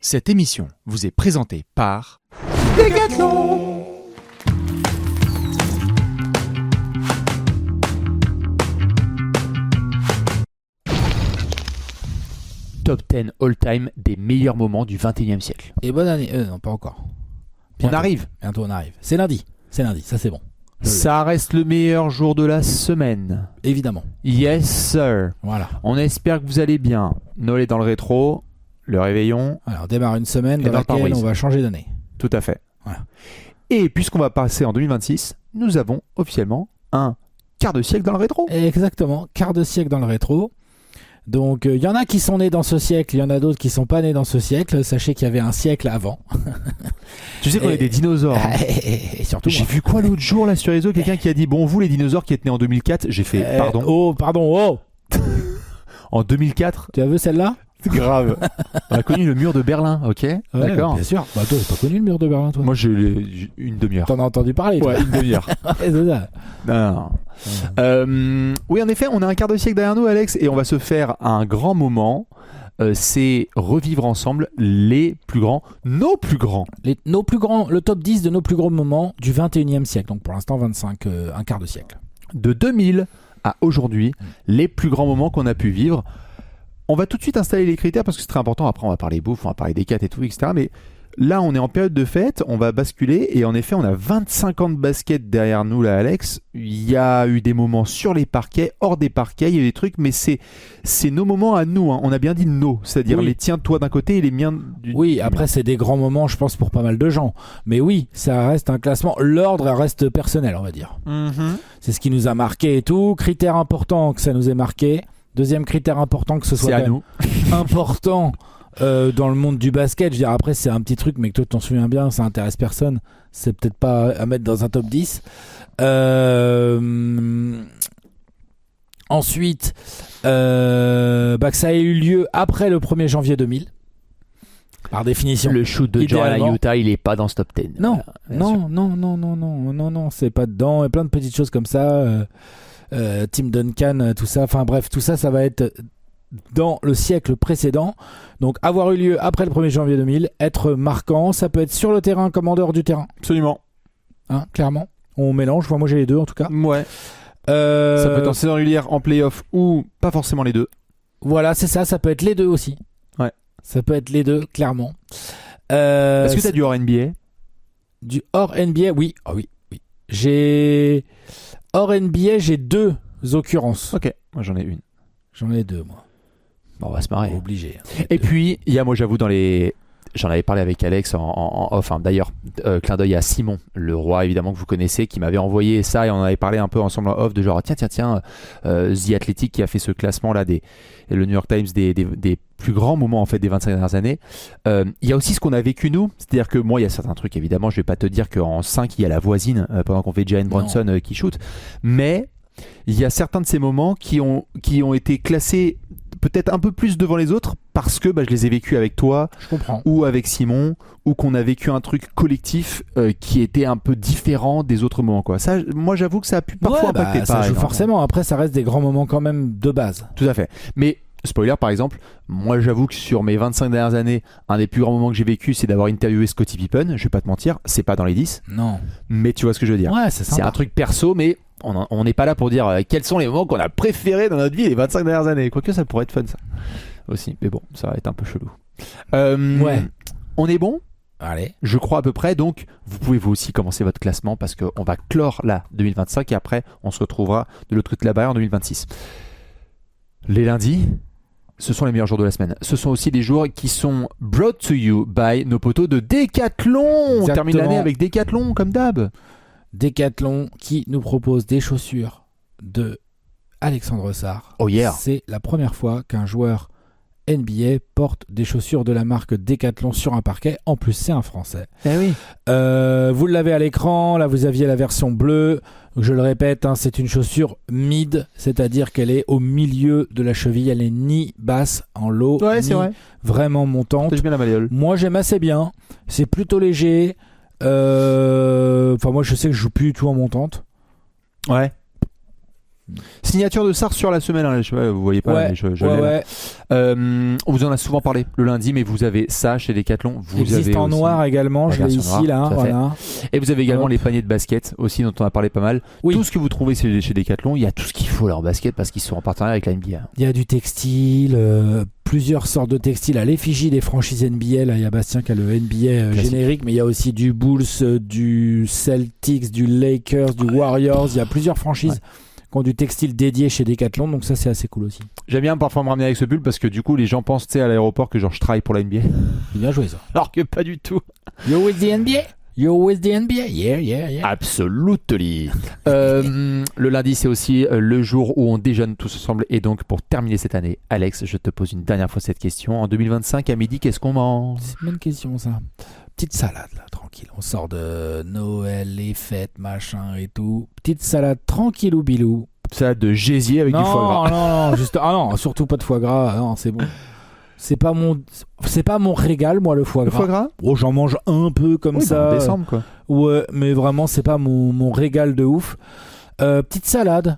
Cette émission vous est présentée par Decathlon. Top 10 all-time des meilleurs moments du 21e siècle. Et bonne année. Non, pas encore. On arrive. Bientôt, on arrive. C'est lundi, ça c'est bon. Ça reste le meilleur jour de la semaine. Évidemment. Yes, sir. Voilà. On espère que vous allez bien. Noël est dans le rétro, le réveillon. Alors, on démarre une semaine Et dans dans le laquelle pare-brise. on va changer d'année. Tout à fait. Voilà. Et puisqu'on va passer en 2026, nous avons officiellement un quart de siècle dans le rétro. Exactement. Quart de siècle dans le rétro. Donc, il y en a qui sont nés dans ce siècle, il y en a d'autres qui sont pas nés dans ce siècle. Sachez qu'il y avait un siècle avant. Tu sais qu'on est des dinosaures. Hein. Et surtout, J'ai vu quoi l'autre jour là sur les réseaux, quelqu'un qui a dit bon, vous les dinosaures qui êtes nés en 2004, j'ai fait pardon. Oh. En 2004, Tu as vu celle-là? grave. On a connu le mur de Berlin, ok, Ouais, d'accord. Bien sûr. Bah, toi, t'as pas connu le mur de Berlin, toi? Moi j'ai une demi-heure. T'en as entendu parler, toi? Ouais, une demi-heure. Ouais, c'est ça. Non. Oui, en effet, on a un quart de siècle derrière nous, Alex, et on va se faire un grand moment. C'est revivre ensemble nos plus grands. Nos plus grands, le top 10 de nos plus grands moments du 21e siècle. Donc pour l'instant 25, un quart de siècle. De 2000 à aujourd'hui, les plus grands moments qu'on a pu vivre. On va tout de suite installer les critères parce que c'est très important. Après, on va parler bouffe, on va parler des 4 et tout, etc. Mais là, on est en période de fête, on va basculer. Et en effet, on a 25 ans de basket derrière nous, là, Alex. Il y a eu des moments sur les parquets, hors des parquets, il y a eu des trucs, mais c'est nos moments à nous. Hein. On a bien dit nos, c'est-à-dire Oui. les tiens de toi d'un côté et les miens du Oui, du après mien. c'est des grands moments, je pense, pour pas mal de gens. Mais oui, ça reste un classement. L'ordre reste personnel, on va dire. C'est ce qui nous a marqué et tout. Critère important que ça nous ait marqué. Deuxième critère important que ce soit C'est à quand nous. même important dans le monde du basket. Je veux dire, après c'est un petit truc, mais que toi t'en souviens bien, ça intéresse personne. C'est peut-être pas à mettre dans un top 10. Ensuite, que ça ait eu lieu après le 1er janvier 2000. Par définition. Le shoot de Jordan à Idéalement. Utah, il est pas dans ce top 10. Non, Bien sûr. non, c'est pas dedans. Il y a plein de petites choses comme ça. Tim Duncan, tout ça. Enfin bref, tout ça, ça va être dans le siècle précédent. Donc avoir eu lieu après le 1er janvier 2000, être marquant, ça peut être sur le terrain comme en dehors du terrain. Absolument. Hein, clairement. On mélange. Moi j'ai les deux en tout cas. Ouais. Ça peut être en saison régulière, en playoff ou pas forcément les deux. Voilà, c'est ça. Ça peut être les deux aussi. Ouais. Ça peut être les deux, clairement. Est-ce que tu as du hors NBA? Du hors NBA, oui. Ah oui. J'ai hors NBA, j'ai deux occurrences. Ok, moi j'en ai une. J'en ai deux, moi. Bon, on va se marrer. Obligé. Et puis, il y a, moi j'avoue, j'en avais parlé avec Alex en off. Hein. D'ailleurs, clin d'œil à Simon, le roi évidemment que vous connaissez, qui m'avait envoyé ça et on en avait parlé un peu ensemble en off de genre tiens, The Athletic qui a fait ce classement là le New York Times des plus grands moments en fait des 25 dernières années. Il y a aussi ce qu'on a vécu nous, c'est-à-dire que moi il y a certains trucs évidemment, je vais pas te dire qu'en 5 il y a la voisine pendant qu'on fait Jalen Brunson qui shoot, mais il y a certains de ces moments qui ont été classés peut-être un peu plus devant les autres parce que je les ai vécus avec toi Je comprends. ou avec Simon ou qu'on a vécu un truc collectif qui était un peu différent des autres moments quoi. Ça, moi j'avoue que ça a pu parfois impacter ça pas joue énormément. forcément. Après, ça reste des grands moments quand même de base. Tout à fait. Mais spoiler par exemple, moi j'avoue que sur mes 25 dernières années, un des plus grands moments que j'ai vécu c'est d'avoir interviewé Scottie Pippen. Je vais pas te mentir, c'est pas dans les 10, Non. mais tu vois ce que je veux dire. Ouais, c'est C'est sympa. un truc perso, mais on n'est pas là pour dire quels sont les moments qu'on a préférés dans notre vie les 25 dernières années. Quoique ça pourrait être fun ça aussi, mais bon, ça va être un peu chelou. Ouais. On est bon, Allez. je crois à peu près, donc vous pouvez vous aussi commencer votre classement parce qu'on va clore là 2025 et après on se retrouvera de l'autre côté de la barrière en 2026. Les lundis, ce sont les meilleurs jours de la semaine. Ce sont aussi des jours qui sont brought to you by nos potos de Decathlon. On termine Exactement. l'année avec Decathlon comme d'hab. Decathlon qui nous propose des chaussures de Alexandre Sarr. Oh yeah. C'est la première fois qu'un joueur NBA porte des chaussures de la marque Decathlon sur un parquet. En plus, c'est un Français. Eh oui. Vous l'avez à l'écran. Là, vous aviez la version bleue. Je le répète, c'est une chaussure mid, c'est-à-dire qu'elle est au milieu de la cheville. Elle est ni basse en low, Ouais, ni c'est vrai. vraiment montante. T'as bien la malléole. Moi, j'aime assez bien. C'est plutôt léger. Moi, je sais que je joue plus du tout en montante. Ouais. Signature de Sars sur la semaine, hein, vous voyez pas, mais je l'ai là. On vous en a souvent parlé le lundi, mais vous avez ça chez Decathlon. Vous existe avez en aussi noir également, je l'ai ici là. Voilà. Et vous avez également les paniers de basket aussi, dont on a parlé pas mal. Oui. Tout ce que vous trouvez chez Decathlon, il y a tout ce qu'il faut là en basket parce qu'ils sont en partenariat avec la NBA. Il y a du textile, plusieurs sortes de textiles à l'effigie des franchises NBA. Là, il y a Bastien qui a le NBA générique, mais il y a aussi du Bulls, du Celtics, du Lakers, du Warriors. Il y a plusieurs franchises qui ont du textile dédié chez Decathlon, donc ça c'est assez cool aussi. J'aime bien parfois me ramener avec ce pull parce que du coup les gens pensent à l'aéroport que genre je travaille pour la NBA. C'est bien joué ça. Alors que pas du tout. You're with the NBA? You're with the NBA? Yeah. Absolutely. Le lundi c'est aussi le jour où on déjeune tous ensemble et donc pour terminer cette année, Alex, je te pose une dernière fois cette question. En 2025 à midi, qu'est-ce qu'on mange? C'est une bonne question ça. Petite salade là, tranquille. On sort de Noël, les fêtes, machin et tout. Petite salade tranquille ou bilou. Salade de gésier avec du foie gras. Non, juste non, surtout pas de foie gras. Non, c'est bon. C'est pas mon régal moi le foie gras. Le foie gras? Oh, j'en mange un peu comme ça. En décembre quoi. Ouais, mais vraiment c'est pas mon régal de ouf. Petite salade,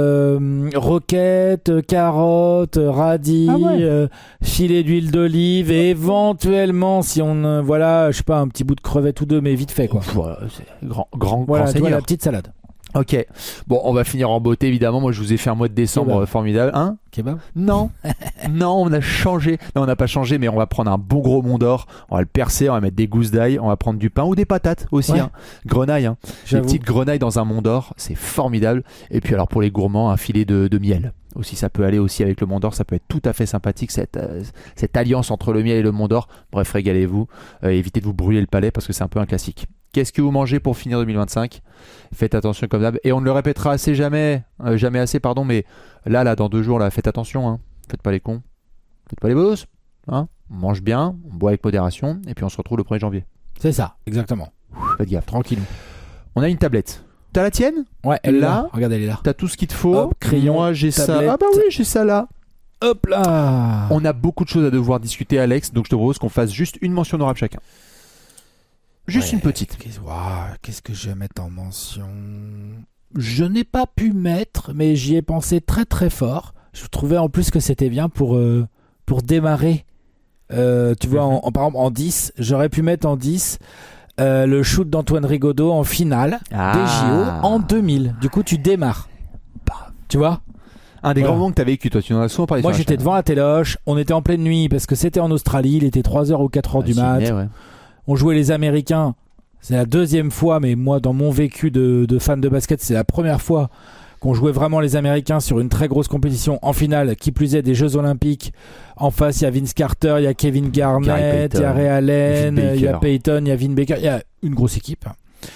roquettes, carottes, radis, filet d'huile d'olive et éventuellement si on je sais pas un petit bout de crevette ou deux mais vite fait quoi. Voilà, c'est grand seigneur. La petite salade. Ok, bon on va finir en beauté évidemment, moi je vous ai fait un mois de décembre formidable. Hein? Kebab? Non, on a changé. Non on n'a pas changé mais on va prendre un bon gros Mont d'Or, on va le percer, on va mettre des gousses d'ail, on va prendre du pain ou des patates aussi, grenaille, des petites grenailles dans un Mont d'Or, c'est formidable. Et puis alors pour les gourmands, un filet de miel. Aussi, ça peut aller aussi avec le Mont d'Or, ça peut être tout à fait sympathique cette alliance entre le miel et le Mont d'Or. Bref, régalez-vous, évitez de vous brûler le palais parce que c'est un peu un classique. Qu'est-ce que vous mangez pour finir 2025? Faites attention comme d'hab. Et on ne le répétera jamais assez, mais là, dans 2 jours, là, faites attention. Hein. Faites pas les cons. Faites pas les bosses. Hein. On mange bien, on boit avec modération, et puis on se retrouve le 1er janvier. C'est ça, exactement. Faites gaffe, tranquille. On a une tablette. T'as la tienne? Ouais, elle est là. Regarde, elle est là. T'as tout ce qu'il te faut. Hop, crayon, moi, j'ai tablette. Ça. Ah bah oui, j'ai ça là. Hop là. On a beaucoup de choses à devoir discuter, Alex, donc je te propose qu'on fasse juste une mention honorable chacun. Juste une petite. Qu'est-ce que je vais mettre en mention? Je n'ai pas pu mettre, mais j'y ai pensé très très fort. Je trouvais en plus que c'était bien pour démarrer. Tu vois, par exemple en 10, j'aurais pu mettre en 10 le shoot d'Antoine Rigaudot en finale des JO en 2000. Du coup, tu démarres. Tu vois? Un des grands moments que tu as vécu, toi, tu en as souvent parlé. Moi, j'étais devant la téloche, on était en pleine nuit parce que c'était en Australie, il était 3h ou 4h du mat. On jouait les Américains, c'est la 2e fois, mais moi, dans mon vécu de fan de basket, c'est la première fois qu'on jouait vraiment les Américains sur une très grosse compétition en finale, qui plus est des Jeux Olympiques. En face, il y a Vince Carter, il y a Kevin Garnett, il y a Ray Allen, il y a Peyton, il y a Vin Baker, il y a une grosse équipe.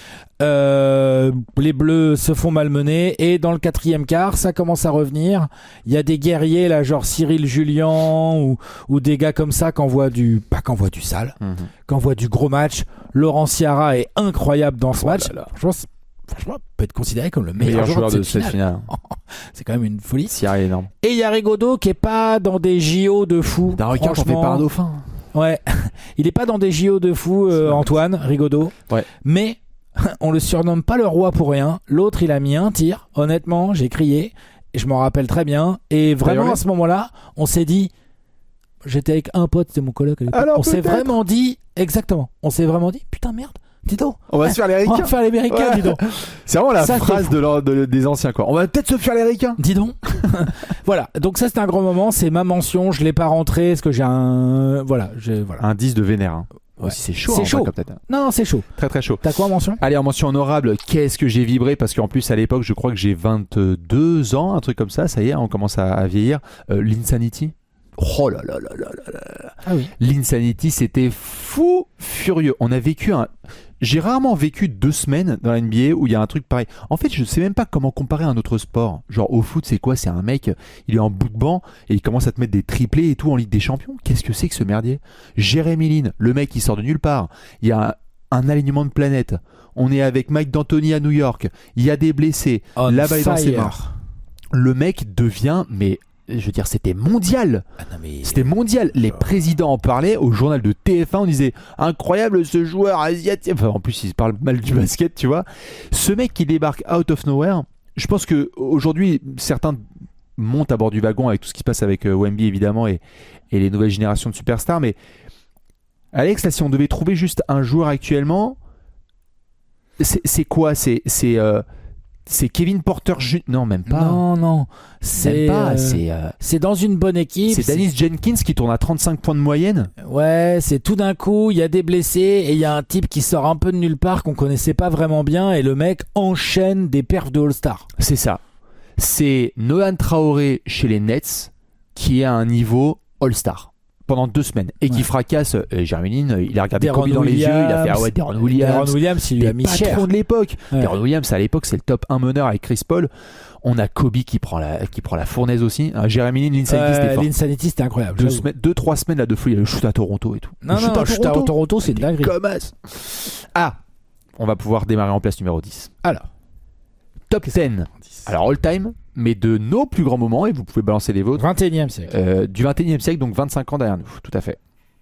Les Bleus se font malmener et dans le 4e quart ça commence à revenir. Il y a des guerriers là, genre Cyril Julien ou des gars comme ça qui envoient du sale, qui envoient du gros match. Laurent Ciara est incroyable dans ce match. Franchement, peut être considéré comme le meilleur joueur de cette finale. C'est quand même une folie. Ciara est énorme. Et il y a Rigaudot qui est pas dans des JO de fou. D'un requin, on fait pas un dauphin. Ouais, il est pas dans des JO de fou, Antoine Rigaudot. Ouais. Mais on le surnomme pas le roi pour rien. L'autre, il a mis un tir. Honnêtement, j'ai crié. Et je m'en rappelle très bien. Et vraiment, à ce moment-là, on s'est dit... J'étais avec un pote, c'était mon coloc. On s'est vraiment dit... Exactement. On s'est vraiment dit, putain, merde. Dis donc. On va se faire les ricains. On va faire les ricains, dis donc. C'est vraiment la phrase des anciens, quoi. On va peut-être se faire les ricains. Dis donc. Voilà. Donc ça, c'était un grand moment. C'est ma mention. Je l'ai pas rentré. Parce que j'ai un... Voilà. Un 10 de vénère, hein. Ouais. C'est chaud. C'est chaud. Non, c'est chaud. Très très chaud. T'as quoi en mention? Allez, en mention honorable, qu'est-ce que j'ai vibré parce qu'en plus à l'époque, je crois que j'ai 22 ans, un truc comme ça. Ça y est, on commence à vieillir. L'Insanity. Oh là là là là là là. Ah oui. L'Insanity, c'était fou furieux. On a vécu J'ai rarement vécu 2 semaines dans la NBA où il y a un truc pareil. En fait, je sais même pas comment comparer un autre sport. Genre au foot, c'est quoi? C'est un mec, il est en bout de banc et il commence à te mettre des triplés et tout en Ligue des Champions. Qu'est-ce que c'est que ce merdier? Jérémy Lin, le mec qui sort de nulle part. Il y a un alignement de planètes. On est avec Mike D'Antoni à New York. Il y a des blessés. Là-bas, il est dans ses mains. Le mec devient, mais je veux dire, c'était mondial. C'était mondial. Les présidents en parlaient au journal de TF1. On disait incroyable ce joueur asiatique. Enfin, en plus, il se parle mal du basket, tu vois. Ce mec qui débarque out of nowhere. je pense que aujourd'hui, certains montent à bord du wagon avec tout ce qui se passe avec Wemby évidemment et les nouvelles générations de superstars. Mais Alex, là, si on devait trouver juste un joueur actuellement, c'est quoi ? C'est Kevin Porter Jr. Non, même pas. Non. C'est dans une bonne équipe. C'est Dennis Jenkins qui tourne à 35 points de moyenne. Ouais, c'est tout d'un coup, il y a des blessés et il y a un type qui sort un peu de nulle part qu'on connaissait pas vraiment bien et le mec enchaîne des perfs de All-Star. C'est ça. C'est Nohan Traoré chez les Nets qui est à un niveau All-Star pendant 2 semaines et qui fracasse Jeremy Lin. Il a regardé Deron Kobe dans les yeux, il a fait Deron Williams. Deron Williams, il lui a mis cher. Patron de l'époque. Ouais. Deron Williams, à l'époque, c'est le top 1 meneur avec Chris Paul. On a Kobe qui prend la fournaise aussi. Jeremy Lin, l'Insanity, c'était fort. L'Insanity, c'était incroyable. 2-3 semaines là de folie. Il a le shoot à Toronto et tout. Non, le shoot à Toronto, c'est une dinguerie. On va pouvoir démarrer en place numéro 10. Alors, top 10. Alors, all time, mais de nos plus grands moments, et vous pouvez balancer les vôtres. 21e siècle. Du 21e siècle, donc 25 ans derrière nous. Tout à fait.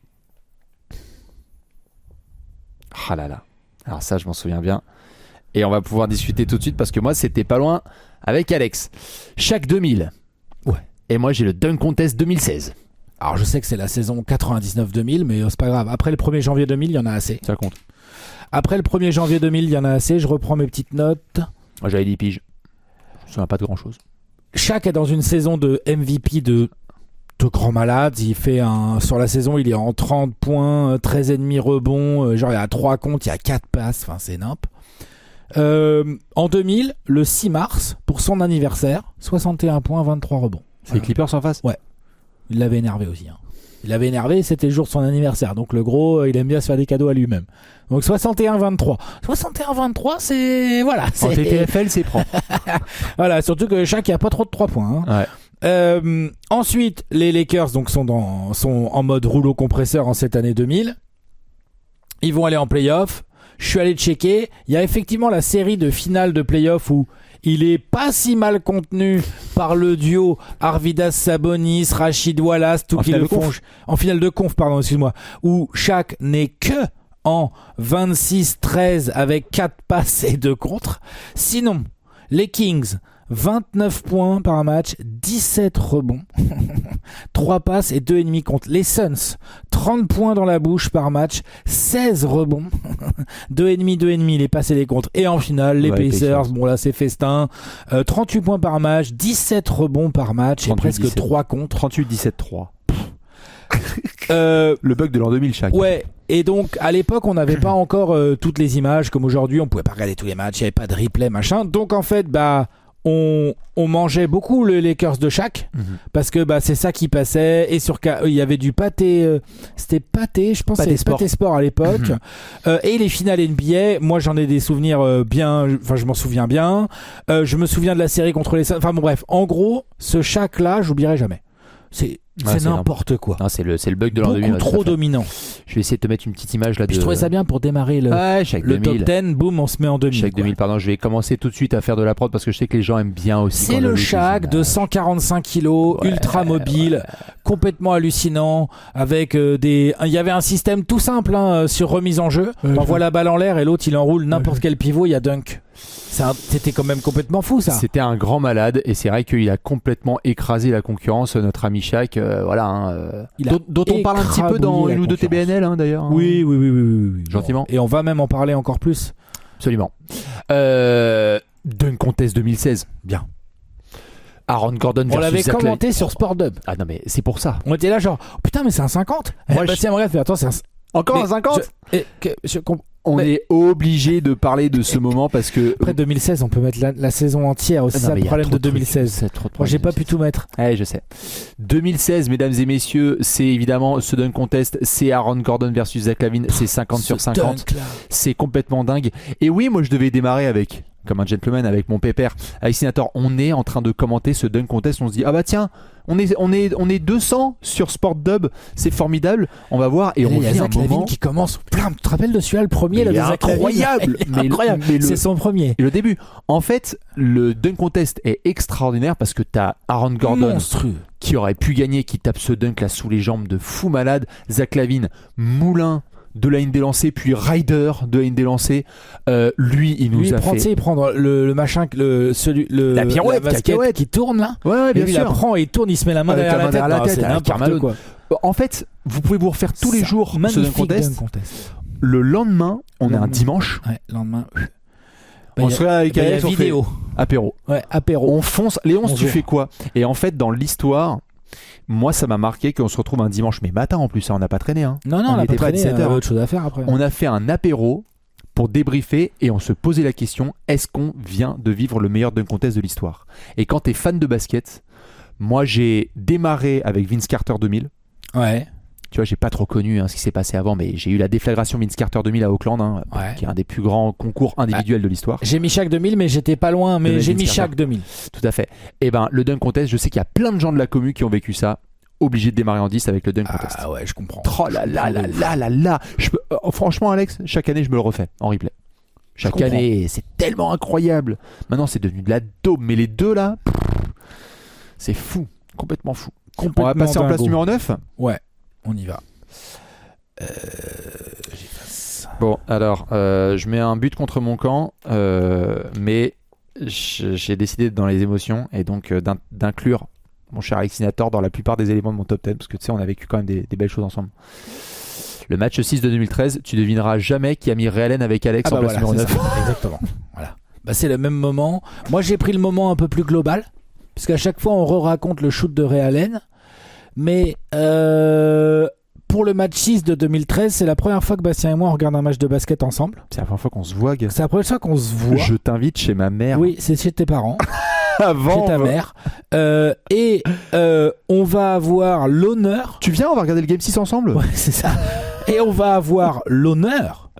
Ah là là. Alors ça, je m'en souviens bien. Et on va pouvoir discuter tout de suite parce que moi, c'était pas loin avec Alex. Shaq 2000. Ouais. Et moi, j'ai le Dunk Contest 2016. Alors, je sais que c'est la saison 99-2000, mais c'est pas grave. Après le 1er janvier 2000, il y en a assez. Ça compte. Après le 1er janvier 2000, il y en a assez. Je reprends mes petites notes. Moi, j'avais 10 piges. Je me souviens pas de grand-chose. Shaq est dans une saison de MVP de grand malade. Il fait sur la saison, il est en 30 points, 13,5 rebonds, genre il y a 3 comptes, il y a 4 passes, enfin c'est nimp. En 2000, le 6 mars, pour son anniversaire, 61 points, 23 rebonds. C'est les Clippers en face ? Ouais. Il l'avait énervé aussi. Il l'avait énervé, c'était le jour de son anniversaire. Donc le gros, il aime bien se faire des cadeaux à lui-même. Donc 61-23. 61-23, c'est... Voilà. En TTFL, c'est propre. Voilà, surtout que Shaq, il n'y a pas trop de 3 points. Hein. Ouais. Ensuite, les Lakers donc, sont en mode rouleau compresseur en cette année 2000. Ils vont aller en play-off. Je suis allé checker. Il y a effectivement la série de finale de play-off où il est pas si mal contenu par le duo Arvydas Sabonis, Rashid Wallace, tout qui le font. En finale de conf, pardon, excuse-moi. Où Shaq n'est que en 26-13 avec 4 passes et 2 contres. Sinon, les Kings, 29 points par match, 17 rebonds, 3 passes et 2,5 contre. Les Suns, 30 points dans la bouche par match, 16 rebonds, 2,5, les passes et les contres. Et en finale, les Pacers, bon là c'est festin, 38 points par match, 17 rebonds par match 38, et presque 17. 3 contre. 38-17-3. Le bug de l'an 2000, Shaq. Ouais. Et donc à l'époque on n'avait pas encore toutes les images comme aujourd'hui, on pouvait pas regarder tous les matchs, il n'y avait pas de replay machin. Donc en fait on mangeait beaucoup les Lakers de Shaq parce que c'est ça qui passait. Et il y avait du pâté, c'était pâté, je pense, c'était pâté sport à l'époque. Et les finales NBA, moi j'en ai des souvenirs je m'en souviens bien. Je me souviens de la série contre les Suns. Enfin bon bref, en gros ce Shaq là j'oublierai jamais. C'est n'importe quoi. Non, c'est le bug de l'an 2000. Beaucoup trop dominant. Je vais essayer de te mettre une petite image là. Je trouvais ça bien pour démarrer le top 10. Boum, on se met en 2000. Shaq 2000, pardon. Je vais commencer tout de suite à faire de la prod parce que je sais que les gens aiment bien aussi. C'est le Shaq de 145 kilos, ultra mobile, complètement hallucinant, avec il y avait un système tout simple sur remise en jeu. T'envoies la balle en l'air et l'autre il enroule n'importe quel pivot, il y a dunk. C'était quand même complètement fou ça. C'était un grand malade et c'est vrai qu'il a complètement écrasé la concurrence, notre ami Shaq. Dont on parle un petit peu dans une ou deux TBNL d'ailleurs. Oui. Gentiment. Et on va même en parler encore plus. Absolument. Dunk Contest 2016. Bien. Aaron Gordon versus on l'avait Zach commenté Lavine. sur Sport Dub. Ah non mais c'est pour ça. On était là genre putain mais c'est un 50. Moi tiens regarde, attends c'est encore un 50. On est obligé de parler de ce moment parce que après 2016 on peut mettre la saison entière aussi. C'est le problème de 2016. Moi j'ai pas pu tout mettre. Ouais je sais. 2016 mesdames et messieurs, c'est évidemment ce dunk contest, c'est Aaron Gordon versus Zach Lavine, c'est 50 sur 50. C'est complètement dingue. Et oui moi je devais démarrer avec comme un gentleman avec mon pépère avec Sinator. On est en train de commenter ce dunk contest, on se dit ah bah tiens on est 200 sur Sport Dub, c'est formidable, on va voir. Et on vient Zach Lavine qui commence. Tu te rappelles de celui-là, le premier là, de Zach incroyable, incroyable. C'est son premier. Et le début. En fait, le dunk contest est extraordinaire parce que t'as Aaron Gordon monstrueux qui aurait pu gagner, qui tape ce dunk là sous les jambes de fou malade. Zach Lavine, moulin de la ligne des lancers, puis Ryder de la ligne des lancers. Lui, il nous a fait... Il prend le machin, la pirouette, la basket cacahuète qui tourne là. Ouais, bien lui, sûr. il la prend et il tourne, il se met la main Avec derrière la tête. c'est n'importe Carmelo. quoi. En fait, vous pouvez vous refaire tous les jours ce dunk contest. Le lendemain, on est un dimanche. Ouais, lendemain. On se réveille avec Alex, on fait vidéo. apéro. Ouais, apéro. On fonce. Léonce, tu Bonjour. fais quoi? Et en fait, dans l'histoire, moi, ça m'a marqué qu'on se retrouve un dimanche, mais matin en plus, hein, on n'a pas traîné. Hein. Non, on on n'a pas n'était pas à traîné, 17 on avait heures. autre chose à faire après. On a fait un apéro pour débriefer et on se posait la question, est-ce qu'on vient de vivre le meilleur dunk contest de l'histoire? Et quand t'es fan de basket, moi j'ai démarré avec Vince Carter 2000. Ouais. Tu vois, j'ai pas trop connu ce qui s'est passé avant, mais j'ai eu la déflagration Vince Carter 2000 à Auckland, Ouais. qui est un des plus grands concours individuels de l'histoire. J'ai mis Shaq 2000, mais j'étais pas loin. Mais De j'ai Vince mis Carter. Shaq 2000. Tout à fait. Et ben, le dunk contest, je sais qu'il y a plein de gens de la commu qui ont vécu ça, obligés de démarrer en 10 avec le dunk contest. Ah ouais, je comprends. Oh là là là là là là. Franchement, Alex, chaque année, je me le refais en replay. Chaque année, c'est tellement incroyable. Maintenant, c'est devenu de la daube, mais les deux là, c'est fou, complètement fou. On va passer en place numéro 9. Ouais, on y va. Bon, alors, je mets un but contre mon camp, mais j'ai décidé dans les émotions et donc d'inclure mon cher Alexinator dans la plupart des éléments de mon top 10 parce que tu sais, on a vécu quand même des belles choses ensemble. Le match 6 de 2013, tu devineras jamais qui a mis Ray Allen avec Alex en place numéro 9. Exactement. Voilà. Bah, c'est le même moment. Moi, j'ai pris le moment un peu plus global, parce qu'à chaque fois, on re-raconte le shoot de Ray Allen. Mais pour le match 6 de 2013, c'est la première fois que Bastien et moi on regarde un match de basket ensemble. C'est la première fois qu'on se voit, gars. C'est la première fois qu'on se voit. Je t'invite chez ma mère. Oui, c'est chez tes parents. Avant. Chez ta mère. Et on va avoir l'honneur. Tu viens, on va regarder le Game 6 ensemble. Ouais, c'est ça. Et on va avoir l'honneur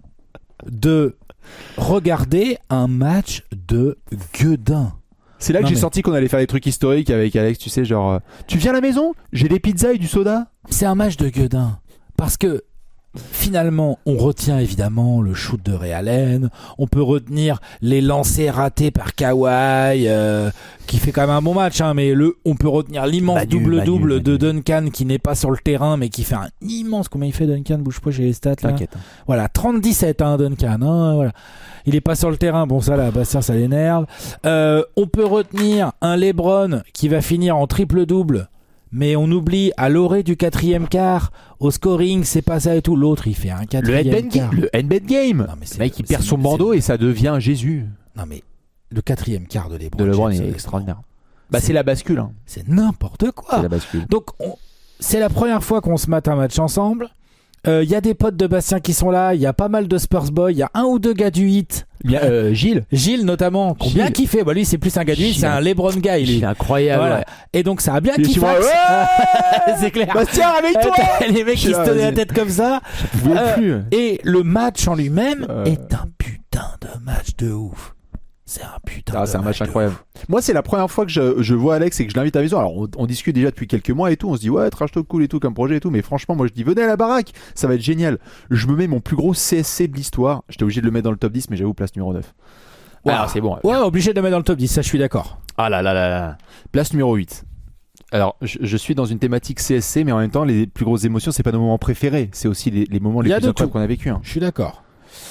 de regarder un match de Guedin. C'est là que Non, j'ai mais- senti qu'on allait faire des trucs historiques avec Alex, tu sais, genre tu viens à la maison? J'ai des pizzas et du soda. C'est un match de Guedin. Parce que finalement, on retient évidemment le shoot de Ray Allen. On peut retenir les lancers ratés par Kawhi, qui fait quand même un bon match, hein, mais on peut retenir l'immense double-double de Duncan qui n'est pas sur le terrain, mais qui fait un immense. Combien il fait Duncan? Bouge pas, j'ai les stats là. T'inquiète. Voilà, 30-17 hein, Duncan. Hein, voilà. Il est pas sur le terrain. Bon, ça là, Bastien, ça l'énerve. On peut retenir un LeBron qui va finir en triple-double. Mais on oublie à l'orée du quatrième quart, au scoring, c'est pas ça et tout. L'autre, il fait un Le quatrième quart. headband game. Non, mais Le mec, il perd son bandeau et ça devient Jésus. Non, mais le quatrième quart de LeBron, De LeBron James, est extraordinaire. Bah, c'est la bascule. Hein. c'est n'importe quoi. C'est la bascule. Donc, c'est la première fois qu'on se mate un match ensemble. Il y a des potes de Bastien qui sont là. Il y a pas mal de Spurs Boys. Il y a un ou deux gars du hit. Gilles. Gilles notamment, qui a bien Gilles. kiffé. Bah, lui, c'est plus un gars du hit, Gilles. c'est un LeBron guy. Lui. Il est incroyable. Voilà. Ouais. Et donc, ça a bien Il est kiffé. chez moi, ouais. C'est clair. Bastien, réveille-toi. Les mecs qui se tenaient la tête comme ça. Je pouvais plus. Et le match en lui-même Euh. est un putain de match de ouf. C'est un putain de C'est un match de incroyable. ouf. Moi, c'est la première fois que je vois Alex et que je l'invite à la maison. Alors, on discute déjà depuis quelques mois et tout. On se dit, ouais, trash talk cool et tout comme projet et tout. Mais franchement, moi, je dis, venez à la baraque. Ça va être génial. Je me mets mon plus gros CSC de l'histoire. J'étais obligé de le mettre dans le top 10, mais j'avoue, place numéro 9. Ouais. Alors, c'est bon. Ouais, obligé de le mettre dans le top 10, ça je suis d'accord. Ah là là là là. Place numéro 8. Alors, je suis dans une thématique CSC, mais en même temps, les plus grosses émotions, c'est pas nos moments préférés. C'est aussi les moments les Il y a plus de incroyables tout. qu'on a vécu. Hein. Je suis d'accord.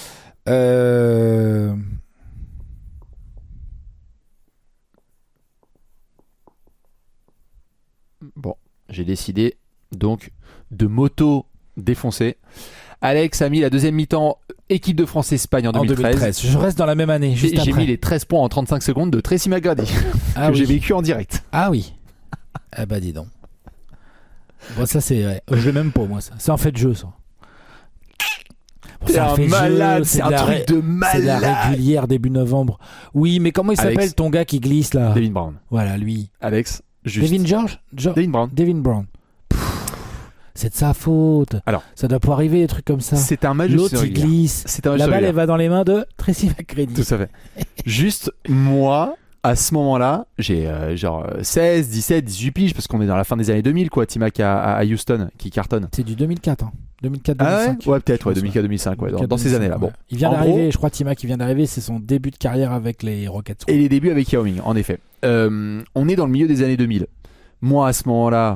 Bon, j'ai décidé donc de moto défoncer. Alex a mis la deuxième mi-temps équipe de France-Espagne en 2013. Je reste dans la même année, juste J'ai après. mis les 13 points en 35 secondes de Tracy McGrady Ah que oui. j'ai vécu en direct. Ah oui. Ah bah dis donc. Bon, ça c'est vrai. Je l'aime même pas moi ça. C'est en fait de jeu ça. Bon, C'est en un fait de jeu, malade, c'est un de la truc de C'est de la malade. régulière début novembre. Oui, mais comment il Alex. s'appelle ton gars qui glisse là? Devin Brown. Voilà, lui. Alex, juste. Devin Devin Brown. Devin Brown. C'est de sa faute. Alors. Ça doit pas arriver des trucs comme ça. C'est un match de L'autre il régulière. glisse. C'est un match La de balle elle régulière. va dans les mains de Tracy McGrady. Tout à fait. Juste, moi, à ce moment-là, j'ai genre 16, 17, 18 piges, parce qu'on est dans la fin des années 2000, quoi. Timac à Houston, qui cartonne. C'est du 2004. Hein. 2004-2005. Ah ouais, ouais, peut-être, ouais, Je pense, 2004-2005, ouais, dans ces années-là. Bon. Ouais. Il vient En d'arriver, gros- je crois Timac qui vient d'arriver, c'est son début de carrière avec les Rockets. Et les débuts avec Yao Ming, en effet. On est dans le milieu des années 2000. Moi, à ce moment-là,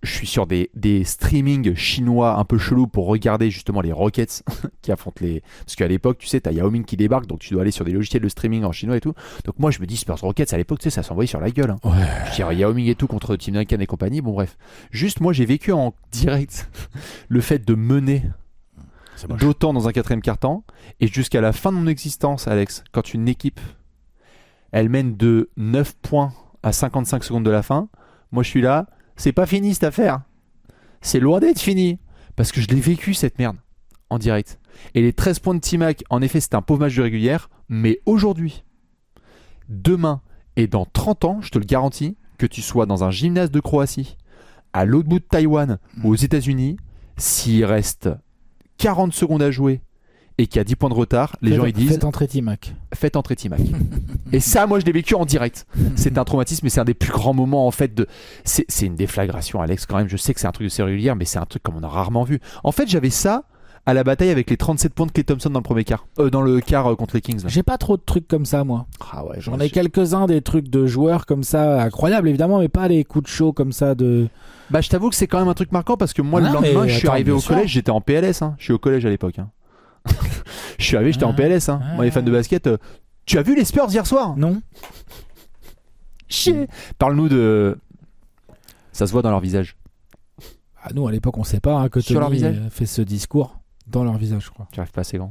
je suis sur des streamings chinois un peu chelous pour regarder justement les Rockets qui affrontent les... Parce qu'à l'époque, tu sais, t'as Yao Ming qui débarque, donc tu dois aller sur des logiciels de streaming en chinois et tout. Donc moi, je me dis, Spurs Rockets, à l'époque, tu sais, ça s'envoyait sur la gueule. Hein. Ouais. Je dirais Yao Ming et tout contre Tim Duncan et compagnie. Bon, bref. Juste, moi, j'ai vécu en direct le fait de mener d'autant dans un quatrième quart-temps. Et jusqu'à la fin de mon existence, Alex, quand une équipe, elle mène de 9 points à 55 secondes de la fin, moi, je suis là... C'est pas fini cette affaire. C'est loin d'être fini. Parce que je l'ai vécu cette merde en direct. Et les 13 points de T-Mac, en effet, c'était un pauvre match de régulière. Mais aujourd'hui, demain et dans 30 ans, je te le garantis, que tu sois dans un gymnase de Croatie, à l'autre bout de Taïwan ou aux États-Unis, s'il reste 40 secondes à jouer et qu'il y a 10 points de retard, les gens ils disent faites entrer T-Mac. Faites entrer T-Mac. Et ça, moi, je l'ai vécu en direct. C'est un traumatisme, mais c'est un des plus grands moments en fait de. C'est une déflagration, Alex. Quand même, je sais que c'est un truc de série régulière, mais c'est un truc comme on a rarement vu. En fait, j'avais ça à la bataille avec les 37 points de Klay Thompson dans le premier quart, dans le quart contre les Kings. Là. J'ai pas trop de trucs comme ça, moi. Ah ouais, j'en ai quelques-uns des trucs de joueurs comme ça, incroyables évidemment, mais pas les coups de chaud comme ça de. Bah, je t'avoue que c'est quand même un truc marquant parce que moi, le lendemain, je suis arrivé au collège, j'étais en PLS. Hein. Je suis au collège à l'époque. Hein. Je suis arrivé, j'étais en PLS. Hein. Moi, les fans de basket, tu as vu les Spurs hier soir? Non. Chier. Parle-nous de. Ça se voit dans leur visage. Ah, nous, à l'époque, on sait pas hein, que sur leur visage fait ce discours dans leur visage, je crois. Tu arrives pas assez grand.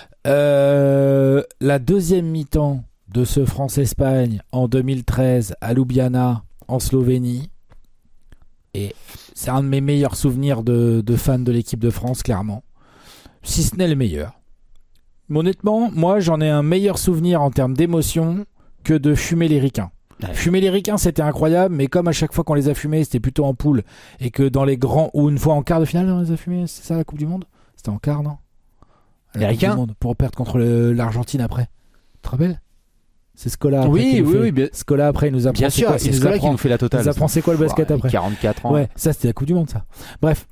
La deuxième mi-temps de ce France-Espagne en 2013 à Ljubljana, en Slovénie. Et c'est un de mes meilleurs souvenirs de fan de l'équipe de France, clairement. Si ce n'est le meilleur. Mais honnêtement, moi, j'en ai un meilleur souvenir en termes d'émotion que de fumer les ricains. Ouais. Fumer les ricains, c'était incroyable, mais comme à chaque fois qu'on les a fumés, c'était plutôt en poule, et que dans les grands, ou une fois en quart de finale, on les a fumés, c'est ça la Coupe du Monde? C'était en quart, non? Les ricains pour perdre contre l'Argentine après. Tu te rappelles? C'est Scola après. Oui. Scola après, il nous apprend. Bien sûr, c'est Scola qui nous fait la totale. Il nous apprend c'est quoi le basket après. 44 ans. Ouais, ça c'était la Coupe du Monde, ça. Bref.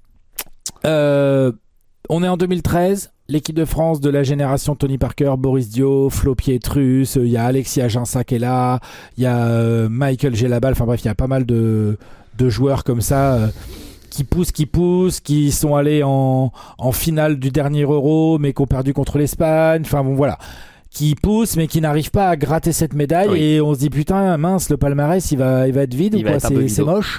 On est en 2013. L'équipe de France de la génération Tony Parker, Boris Dio, Flo Pietrus, il y a Alexis Aginsa qui est là, il y a Michael Gelabal, enfin bref, il y a pas mal de joueurs comme ça qui poussent, qui sont allés en finale du dernier Euro, mais qui ont perdu contre l'Espagne, enfin bon voilà. Qui poussent mais qui n'arrivent pas à gratter cette médaille, oui. Et on se dit putain mince, le palmarès il va être vide, ou quoi, c'est moche.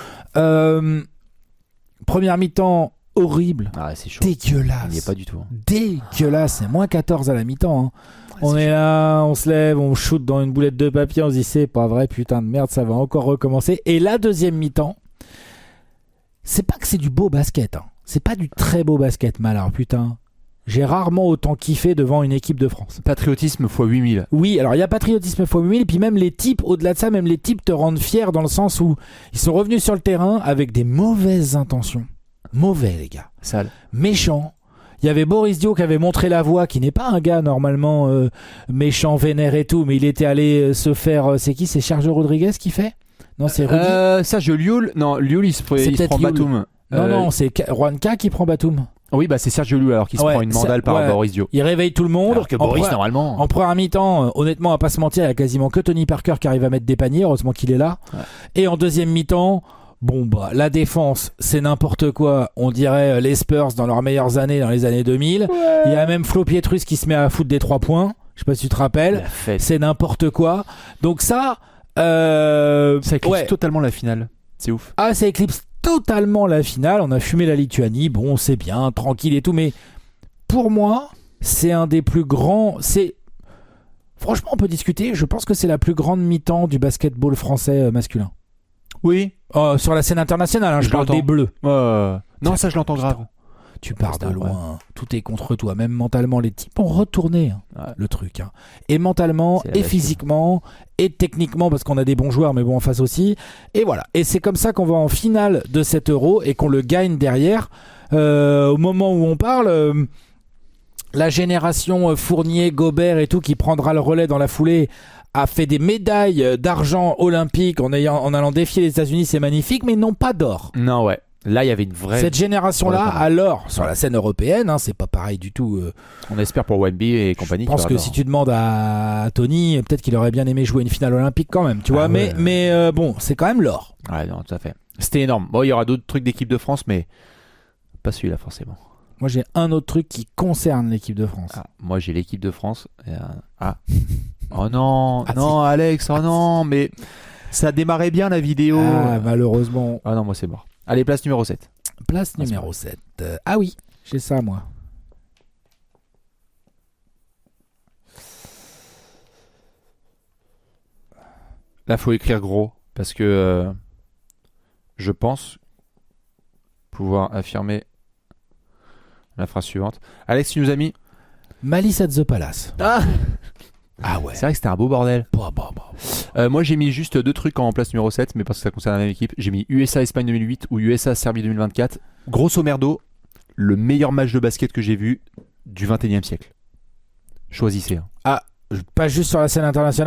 Première mi-temps horrible, c'est chaud. Dégueulasse. Il n'y est pas du tout. Hein. Dégueulasse, c'est moins 14 à la mi-temps. Hein. On est là, on se lève, on shoot dans une boulette de papier, on se dit c'est pas vrai, putain de merde, ça va encore recommencer. Et la deuxième mi-temps, c'est pas que c'est du beau basket, hein. C'est pas du très beau basket, mais alors putain, j'ai rarement autant kiffé devant une équipe de France. Patriotisme x 8000. Oui, alors il y a patriotisme x 8000, et puis même les types, au-delà de ça, même les types te rendent fiers dans le sens où ils sont revenus sur le terrain avec des mauvaises intentions. Mauvais, les gars. Sale. Méchant. Il y avait Boris Dio qui avait montré la voie, qui n'est pas un gars normalement méchant, vénère et tout, mais il était allé se faire. C'est qui? C'est Sergio Rodriguez qui fait? Non, c'est Rudy. Sergio Llull. Non, Llull il se prend Batum. Non, c'est Juanca qui prend Batum. Oui, bah c'est Sergio Llull alors qui se prend une mandale par Boris Dio. Il réveille tout le monde. Alors que Boris, normalement. En première mi-temps, honnêtement, à pas se mentir, il y a quasiment que Tony Parker qui arrive à mettre des paniers. Heureusement qu'il est là. Ouais. Et en deuxième mi-temps. Bon bah la défense c'est n'importe quoi, on dirait les Spurs dans leurs meilleures années dans les années 2000. Ouais. Il y a même Flo Pietrus qui se met à foutre des 3 points, je sais pas si tu te rappelles, c'est n'importe quoi. Donc ça éclipse totalement la finale, c'est ouf. Ah, ça éclipse totalement la finale, on a fumé la Lituanie, bon c'est bien, tranquille et tout, mais pour moi c'est un des plus grands, franchement on peut discuter, je pense que c'est la plus grande mi-temps du basketball français masculin. Oui. Sur la scène internationale, hein, je parle des Bleus. Non, ça je l'entends grave. Tu pars de loin, tout est contre toi, même mentalement les types ont retourné le truc. Hein. Et mentalement, et physiquement, et techniquement, parce qu'on a des bons joueurs, mais bon en face aussi. Et voilà. Et c'est comme ça qu'on va en finale de cet Euro et qu'on le gagne derrière. Au moment où on parle, la génération Fournier, Gobert et tout qui prendra le relais dans la foulée a fait des médailles d'argent olympique en allant défier les États-Unis, c'est magnifique, mais non pas d'or. Non, ouais. Là, il y avait une vraie. Cette génération-là, alors, sur la scène européenne, hein, c'est pas pareil du tout. On espère pour Wemby et compagnie. Je pense que si tu demandes à Tony, peut-être qu'il aurait bien aimé jouer une finale olympique quand même, tu vois. Mais bon, c'est quand même l'or. Ouais, non, tout à fait. C'était énorme. Bon, il y aura d'autres trucs d'équipe de France, mais pas celui-là forcément. Moi, j'ai un autre truc qui concerne l'équipe de France. Moi, j'ai l'équipe de France. Oh non, non, si. Alex, oh non, mais ça démarrait bien la vidéo. Malheureusement. Ah non, moi, c'est mort. Allez, place numéro 7. Place numéro 7. Oui, j'ai ça, moi. Là, faut écrire gros, parce que je pense pouvoir affirmer la phrase suivante. Alex, tu nous as mis Malice at the Palace. Ah ouais. C'est vrai que c'était un beau bordel. Moi, j'ai mis juste 2 trucs en place numéro 7, mais parce que ça concerne la même équipe. J'ai mis USA-Espagne 2008 ou USA-Serbie 2024. Grosso merdo, le meilleur match de basket que j'ai vu du 21e siècle. Choisissez. Pas juste sur la scène internationale ?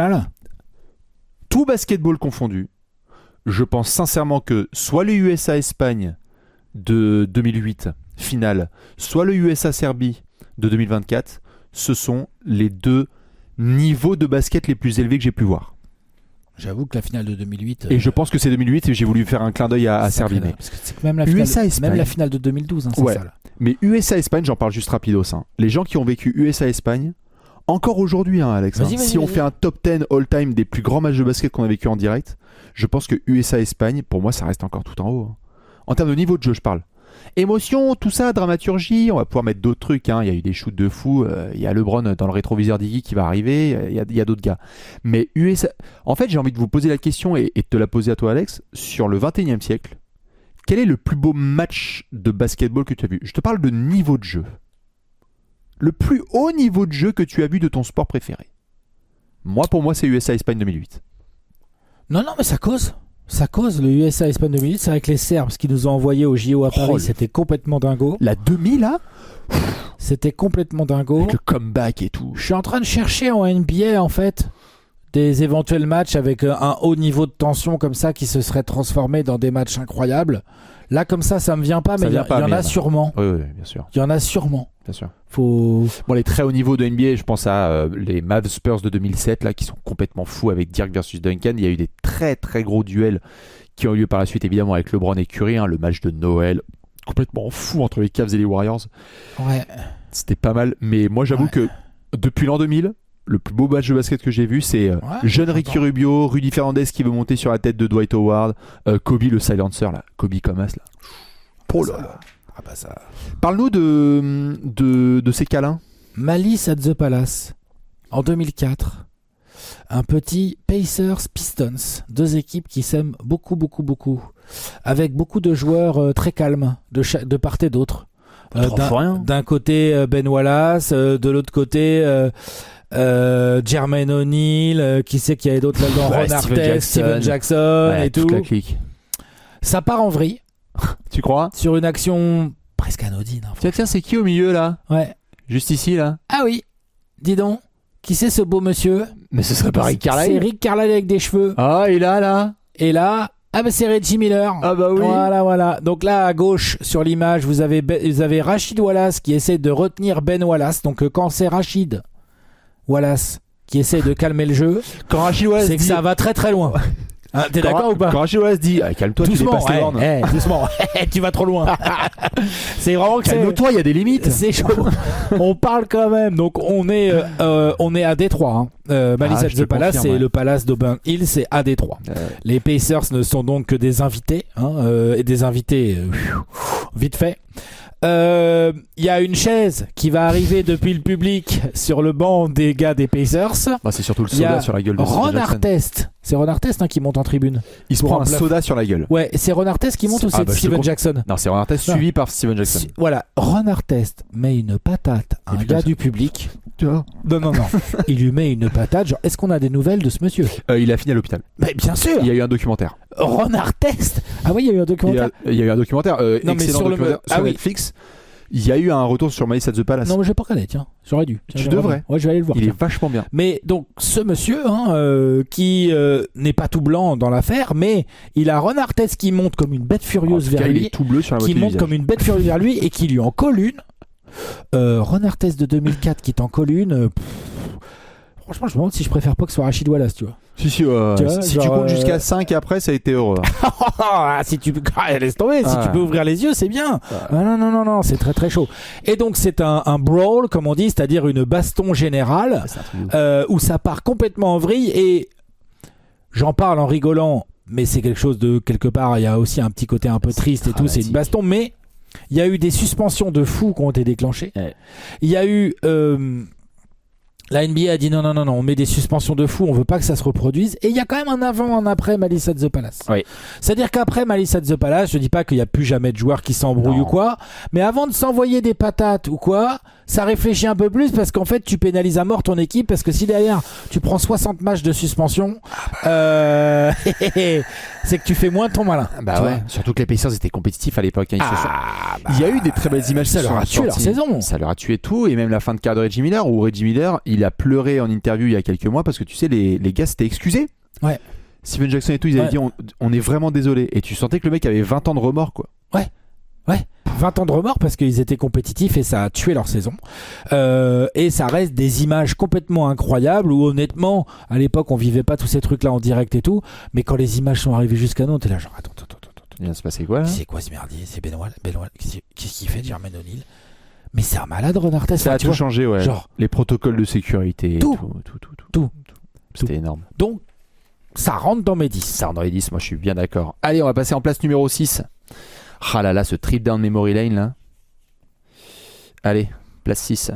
Tout basketball confondu, je pense sincèrement que soit le USA-Espagne de 2008 finale, soit le USA-Serbie de 2024, ce sont les 2 niveaux de basket les plus élevés que j'ai pu voir. J'avoue que la finale de 2008... Et je pense que c'est 2008 et j'ai voulu faire un clin d'œil à Serbie. Mais... Parce que c'est même la finale, même la finale de 2012, c'est ça. Là. Mais USA-Espagne, j'en parle juste rapidos. Les gens qui ont vécu USA-Espagne, encore aujourd'hui, Alex, si on fait un top 10 all-time des plus grands matchs de basket qu'on a vécu en direct, je pense que USA-Espagne, pour moi, ça reste encore tout en haut. En termes de niveau de jeu, je parle. Émotion, tout ça, dramaturgie, on va pouvoir mettre d'autres trucs. Il y a eu des shoots de fou. Il y a LeBron dans le rétroviseur d'Iggy qui va arriver. Il y a d'autres gars. Mais USA... En fait, j'ai envie de vous poser la question et de te la poser à toi, Alex. Sur le 21e siècle, quel est le plus beau match de basketball que tu as vu ? Je te parle de niveau de jeu. Le plus haut niveau de jeu que tu as vu de ton sport préféré. Pour moi, c'est USA-Espagne 2008. Non, mais ça cause. Ça cause le USA-Espagne 2008. C'est avec les Serbes, ce qu'ils nous ont envoyé au JO à Paris, c'était complètement dingo. La demi, là, c'était complètement dingo. Avec le comeback et tout. Je suis en train de chercher en NBA, en fait, des éventuels matchs avec un haut niveau de tension comme ça qui se serait transformé dans des matchs incroyables. Là, comme ça me vient pas, mais il y en a sûrement. Oui, bien sûr. Il y en a sûrement. Bien sûr. Bon, les très hauts niveaux de NBA, je pense à les Mavs Spurs de 2007, là, qui sont complètement fous avec Dirk versus Duncan. Il y a eu des très très gros duels qui ont eu lieu par la suite, évidemment, avec LeBron et Curry. Le match de Noël, complètement fou entre les Cavs et les Warriors. Ouais. C'était pas mal. Mais moi, j'avoue que depuis l'an 2000, le plus beau match de basket que j'ai vu, c'est jeune Ricky Rubio, Rudy Fernandez qui veut monter sur la tête de Dwight Howard, Kobe le silencer, là, Kobe Comas, là. Oh là là. Ça. Parle-nous de ces câlins. Malice at the Palace en 2004. Un petit Pacers-Pistons, 2 équipes qui s'aiment beaucoup, avec beaucoup de joueurs très calmes de part et d'autre. D'un côté Ben Wallace, de l'autre côté Jermaine O'Neal, qui sait qu'il y avait d'autres là-dedans, Ron Artest, Steven Jackson et tout. Toute la clique. Ça part en vrille. Tu crois ? Sur une action presque anodine. Tiens, c'est qui au milieu là ? Ouais. Juste ici là ? Ah oui. Dis donc. Qui c'est ce beau monsieur ? Mais ce serait pas Rick Carlisle ? C'est Rick Carlisle avec des cheveux. Ah, et là ? Et là, c'est Reggie Miller. Ah bah oui. Voilà. Donc là, à gauche, sur l'image, vous avez Rachid Wallace qui essaie de retenir Ben Wallace. Donc quand c'est Rachid Wallace qui essaie de calmer le jeu, quand Rachid Wallace c'est que ça va très très loin. T'es d'accord ou pas ? Quand Rachid Wallace dit calme-toi, doucement, tu dépasses les bornes. Doucement, tu vas trop loin. C'est vraiment que calme-toi, il y a des limites. C'est chaud. On parle quand même. Donc on est à Détroit. Malice at the Palace, c'est le Palace d'Auburn Hills, c'est à Détroit. Les Pacers ne sont donc que des invités, et des invités vite fait. Il y a une chaise qui va arriver depuis le public sur le banc des gars des Pacers. C'est surtout le soda sur la gueule de Ron Artest. C'est Ron Artest qui monte en tribune. Il se prend un soda sur la gueule. Ouais, c'est Ron Artest qui monte ou c'est Steven Jackson ? Non, c'est Ron Artest suivi par Steven Jackson. Voilà, Ron Artest met une patate à un gars du public. Non. Il lui met une patate. Genre, est-ce qu'on a des nouvelles de ce monsieur ? Il a fini à l'hôpital. Mais bien sûr. Il y a eu un documentaire. Ron Artest. Ah oui, il y a eu un documentaire. Il y a eu un documentaire. Non, mais sur documentaire Netflix. Il y a eu un retour sur Malice at the Palace. Non, mais je vais pas regarder, tiens. J'aurais dû. Tu devrais. Ouais, je vais aller le voir. Il est vachement bien. Mais donc, ce monsieur, qui n'est pas tout blanc dans l'affaire, mais il a Ron Artest qui monte comme une bête furieuse vers lui. Il est tout bleu sur la moitié du visage. Qui monte comme une bête furieuse vers lui et qui lui en colle une. Ron Artest de 2004 qui est en colle une. Franchement, je me demande si je préfère pas que ce soit Rachid Wallace, tu vois. Si, Tu vois, si genre, tu comptes jusqu'à 5 après, ça a été heureux. si tu laisse tomber, si tu peux ouvrir les yeux, c'est bien. Non, c'est très très chaud. Et donc c'est un brawl, comme on dit, c'est-à-dire une baston générale où ça part complètement en vrille. Et j'en parle en rigolant, mais c'est quelque chose de quelque part. Il y a aussi un petit côté un peu triste et tout. C'est une baston, mais il y a eu des suspensions de fous qui ont été déclenchées. Ouais. Il y a eu la NBA a dit non, on met des suspensions de fou, on veut pas que ça se reproduise. Et il y a quand même un avant, un après Malice at the Palace. Oui. C'est-à-dire qu'après Malice at the Palace, je dis pas qu'il y a plus jamais de joueurs qui s'embrouillent ou quoi, mais avant de s'envoyer des patates ou quoi, ça réfléchit un peu plus parce qu'en fait tu pénalises à mort ton équipe parce que si derrière tu prends 60 matchs de suspension, c'est que tu fais moins ton malin. Bah ouais. Surtout que les Pacers étaient compétitifs à l'époque. Il y a eu des très belles images. Ça leur a tué leur saison. Ça leur a tué tout et même la fin de carrière de Reggie Miller où Reggie Miller il a pleuré en interview il y a quelques mois parce que tu sais les gars s'étaient excusés. Ouais. Steven Jackson et tout ils avaient dit on est vraiment désolé et tu sentais que le mec avait 20 ans de remords quoi. Ouais. 20 ans de remords parce qu'ils étaient compétitifs et ça a tué leur saison. Et ça reste des images complètement incroyables où honnêtement, à l'époque, on vivait pas tous ces trucs-là en direct et tout. Mais quand les images sont arrivées jusqu'à nous, t'es là genre attends. Il vient de se passer quoi là ? C'est quoi ce merdier ? C'est Benoît. Qu'est-ce qu'il fait, Jermaine O'Neal ? Mais c'est un malade, Ron Artest. Ça a tout changé, ouais. Genre, les protocoles de sécurité, tout. C'était énorme. Donc, ça rentre dans mes 10. Ça rentre dans les 10, moi je suis bien d'accord. Allez, on va passer en place numéro 6. Ah là là, ce trip down memory lane là. Allez, place 6.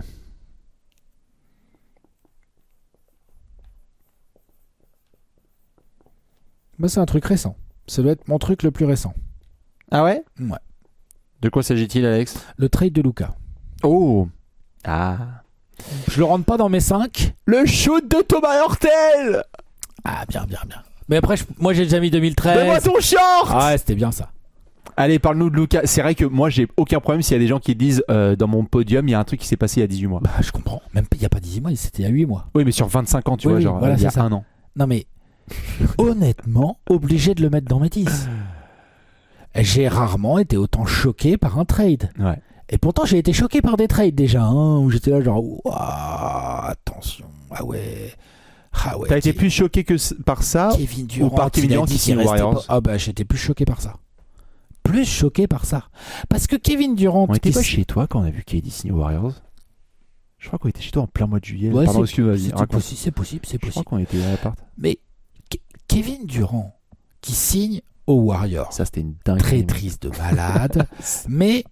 Bah, c'est un truc récent. Ça doit être mon truc le plus récent. Ah ouais ? Ouais. De quoi s'agit-il, Alex ? Le trade de Luka. Oh ! Ah. Je le rentre pas dans mes 5. Le shoot de Thomas Hurtel ! Ah, bien. Mais après, moi j'ai déjà mis 2013. Donne-moi ton short ! Ah ouais, c'était bien ça. Allez, parle-nous de Luka. C'est vrai que moi, j'ai aucun problème s'il y a des gens qui disent dans mon podium, il y a un truc qui s'est passé il y a 18 mois. Bah, je comprends. Même il n'y a pas 18 mois, c'était il y a 8 mois. Oui, mais sur 25 ans, tu vois, genre, voilà, il y a un an. Non, mais honnêtement, obligé de le mettre dans mes 10. J'ai rarement été autant choqué par un trade. Ouais. Et pourtant, j'ai été choqué par des trades déjà, où j'étais là, genre, attention, ah ouais. T'as été plus choqué par ça Kevin Durant, ou par Kevin Durant qui signe Warriors ? Ah bah, j'étais plus choqué par ça. Parce que Kevin Durant... On était pas chez toi quand on a vu KD signer Warriors ? Je crois qu'on était chez toi en plein mois de juillet. Ouais, pardon, excuse-moi, c'est possible. Je crois qu'on était à l'appart. Mais Kevin Durant qui signe aux Warriors. Ça, c'était une dingue. Très triste de malade. Mais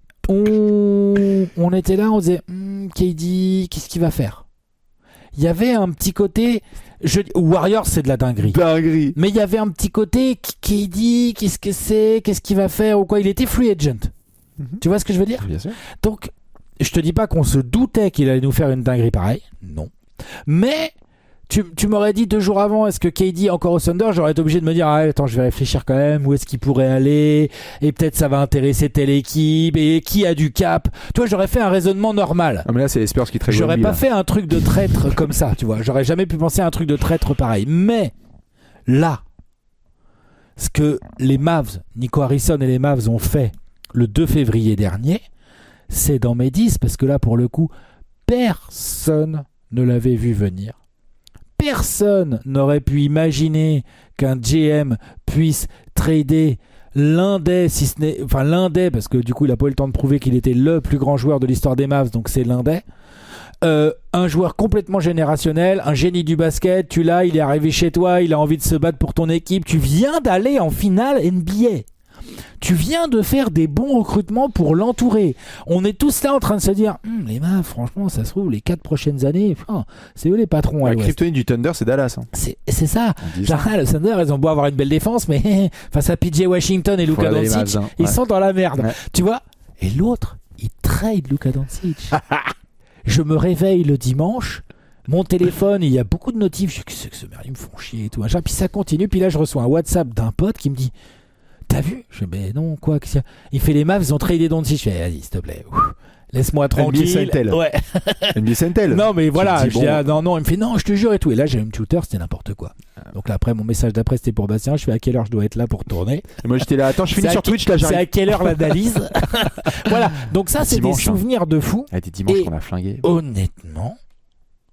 on était là, on disait KD, qu'est-ce qu'il va faire ? Il y avait un petit côté... Warriors, c'est de la dinguerie. Mais il y avait un petit côté KD, qu'est-ce que c'est ? Qu'est-ce qu'il va faire ? Ou quoi ? Il était free agent. Tu vois ce que je veux dire ? Bien sûr. Donc, je te dis pas qu'on se doutait qu'il allait nous faire une dinguerie pareille. Non. Mais... Tu m'aurais dit 2 jours avant, est-ce que KD encore au Thunder, j'aurais été obligé de me dire attends, je vais réfléchir quand même, où est-ce qu'il pourrait aller, et peut-être ça va intéresser telle équipe, et qui a du cap. Tu vois, j'aurais fait un raisonnement normal. Ah mais là c'est les Spurs qui traitent. J'aurais pas fait un truc de traître comme ça, tu vois. J'aurais jamais pu penser à un truc de traître pareil. Mais là, ce que les Mavs, Nico Harrison et les Mavs ont fait le 2 février dernier, c'est dans mes 10, parce que là pour le coup, personne ne l'avait vu venir. Personne n'aurait pu imaginer qu'un GM puisse trader l'un des, parce que du coup il a pas eu le temps de prouver qu'il était le plus grand joueur de l'histoire des Mavs, donc c'est l'un des. Un joueur complètement générationnel, un génie du basket, il est arrivé chez toi, il a envie de se battre pour ton équipe, tu viens d'aller en finale NBA. Tu viens de faire des bons recrutements pour l'entourer. On est tous là en train de se dire les Mavs, franchement, ça se trouve, les 4 prochaines années, c'est eux les patrons. La kryptonite du Thunder, c'est Dallas. Hein. C'est ça. Genre, le Thunder, ils ont beau avoir une belle défense, mais face à PJ Washington et Luka Doncic, ils sont dans la merde. Ouais. Tu vois ? Et l'autre, il trade Luka Doncic. Je me réveille le dimanche. Mon téléphone, il y a beaucoup de notifs. Je dis, qu'est-ce que ce merde, ils me font chier et tout. Puis ça continue. Puis là, je reçois un WhatsApp d'un pote qui me dit t'as vu ? Je dis, mais non, quoi ? Il fait les Mavs, ils ont tradé Doncic. Je fais, vas-y, s'il te plaît. Laisse-moi tranquille. Ouais. NBA Sentel. Non, mais voilà. Je dis, non, il me fait, non, je te jure et tout. Et là, j'ai un tuteur, c'était n'importe quoi. Donc là, après, mon message d'après, c'était pour Bastien. Je fais, à quelle heure je dois être là pour tourner ? Et moi, j'étais là, attends, je finis sur Twitch, là, j'arrive. C'est à quelle heure l'analyse ? Voilà. Donc ça, c'est dimanche, des souvenirs de fou. Des dimanches qu'on a flingué. Honnêtement, moi,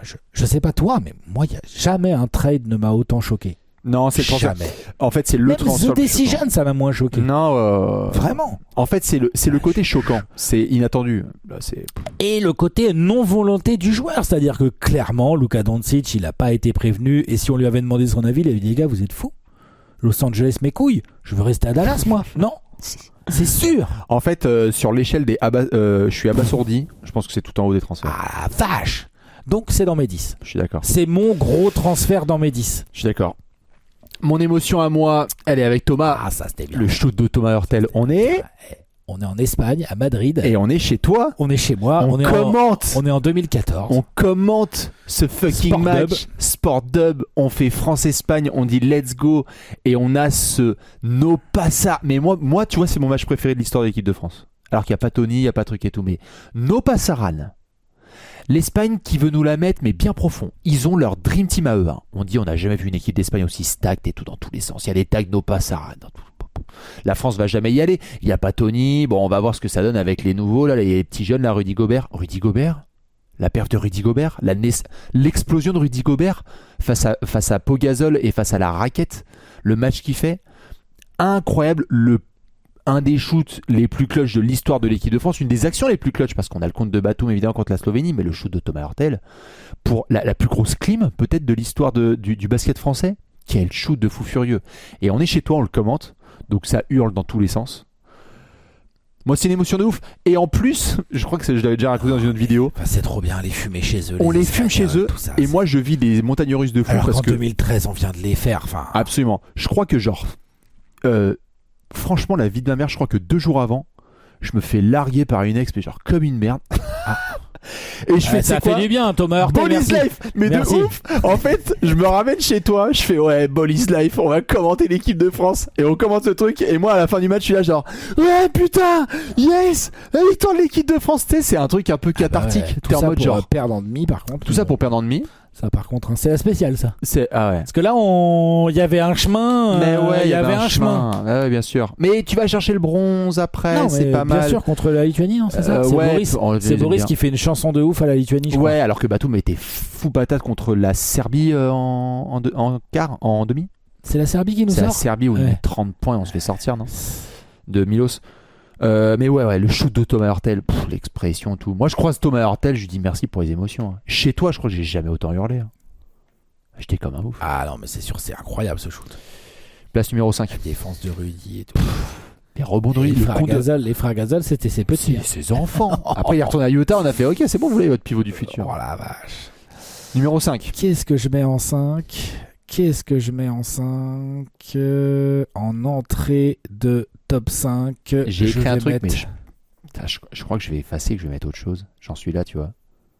je sais pas toi, mais moi, y a jamais un trade ne m'a autant choqué. Non, c'est le transfert. Jamais. En fait, c'est le Même transfert. The Decision, ça m'a moins choqué. Non, Vraiment. En fait, c'est le côté choquant. C'est inattendu. Là, c'est... Et le côté non-volonté du joueur, c'est-à-dire que clairement, Luka Doncic, il n'a pas été prévenu, et si on lui avait demandé son avis, il avait dit, les gars, vous êtes fous. Los Angeles, mes couilles, je veux rester à Dallas, moi. Non, c'est sûr. En fait, sur l'échelle des je suis abasourdi. Je pense que c'est tout en haut des transferts. Ah, vache. Donc, c'est dans mes 10. Je suis d'accord. C'est mon gros transfert dans mes 10. Je suis d'accord. Mon émotion à moi, elle est avec Thomas. Ah, ça, c'était bien. Le shoot de Thomas Hurtel. On est en Espagne, à Madrid. et on est chez toi. On est chez moi. On commente. On est en 2014. On commente ce fucking Sport match. Dub. Sport Dub. On fait France-Espagne. On dit let's go. Et on a ce no pasa. Mais moi, tu vois, c'est mon match préféré de l'histoire de l'équipe de France. Alors qu'il n'y a pas Tony, il n'y a pas truc et tout. Mais no pasaran. L'Espagne qui veut nous la mettre, mais bien profond. Ils ont leur Dream Team à eux. Hein. On dit, on n'a jamais vu une équipe d'Espagne aussi stacked et tout dans tous les sens. Il y a des tags no pasaran. La France va jamais y aller. Il n'y a pas Tony. Bon, on va voir ce que ça donne avec les nouveaux, là, les petits jeunes, là, Rudy Gobert. Rudy Gobert, la perf de Rudy Gobert, l'explosion de Rudy Gobert face à Pogazol et face à la raquette. Le match qu'il fait, incroyable. Un des shoots les plus clutch de l'histoire de l'équipe de France, une des actions les plus clutch, parce qu'on a le compte de Batum évidemment contre la Slovénie, mais le shoot de Thomas Hurtel, pour la plus grosse clim peut-être de l'histoire du basket français. Quel shoot de fou furieux. Et on est chez toi, on le commente, donc ça hurle dans tous les sens. Moi, c'est une émotion de ouf. Et en plus, je crois que je l'avais déjà raconté dans une autre vidéo. Enfin, c'est trop bien, les fumer chez eux. On les fume chez eux. Ça, et moi, je vis des montagnes russes de fou. Alors parce qu'en que 2013, on vient de les faire. Enfin, absolument. Je crois que franchement, la vie de ma mère, je crois que 2 jours avant, je me fais larguer par une ex, mais genre comme une merde. Et je fais, ça fait du bien, Thomas Hurtel. Ball is Merci. life, mais Merci. de ouf. En fait, je me ramène chez toi, je fais ouais, Ball is life, on va commenter l'équipe de France et on commente ce truc. Et moi, à la fin du match, je suis là genre ouais putain, yes, la victoire de l'équipe de France. Tu sais, c'est un truc un peu cathartique. Ouais, T'es tout en ça mode pour genre perdre en demi, par contre. tout ça pour perdre en demi. Ça, par contre, hein, c'est la spéciale, ça. C'est ah ouais. Parce que là, il y avait un chemin. Mais ouais, il y avait un chemin. Ah ouais, bien sûr. Mais tu vas chercher le bronze après, Non, c'est mais pas bien mal. sûr, contre la Lituanie, non, c'est ça. C'est ouais, Boris, on les c'est aime Boris bien. qui fait une chanson de ouf à la Lituanie, je crois. Ouais, alors que Batum était fou patate contre la Serbie en quart, en demi. C'est la Serbie qui nous C'est la sort. Serbie où il Ouais. met 30 points et on se fait sortir, non? De Milos. Mais ouais, le shoot de Thomas Hurtel, l'expression, tout. Moi, je croise Thomas Hurtel, je lui dis merci pour les émotions. Hein. Chez toi, je crois que j'ai jamais autant hurlé. Hein. J'étais comme un ouf. Ah non, mais c'est sûr, c'est incroyable ce shoot. Place numéro 5. La défense de Rudy et tout. Les rebonds de Les Rudy, frères Gasol, c'était ses petits. C'est ses enfants. Après, il est retourné à Utah, on a fait ok, c'est bon, vous voulez votre pivot du futur. Oh la vache. Numéro 5. Qu'est-ce que je mets en 5 En entrée de top 5. J'ai écrit un truc, mettre... mais je crois que je vais effacer, que je vais mettre autre chose. J'en suis là, tu vois.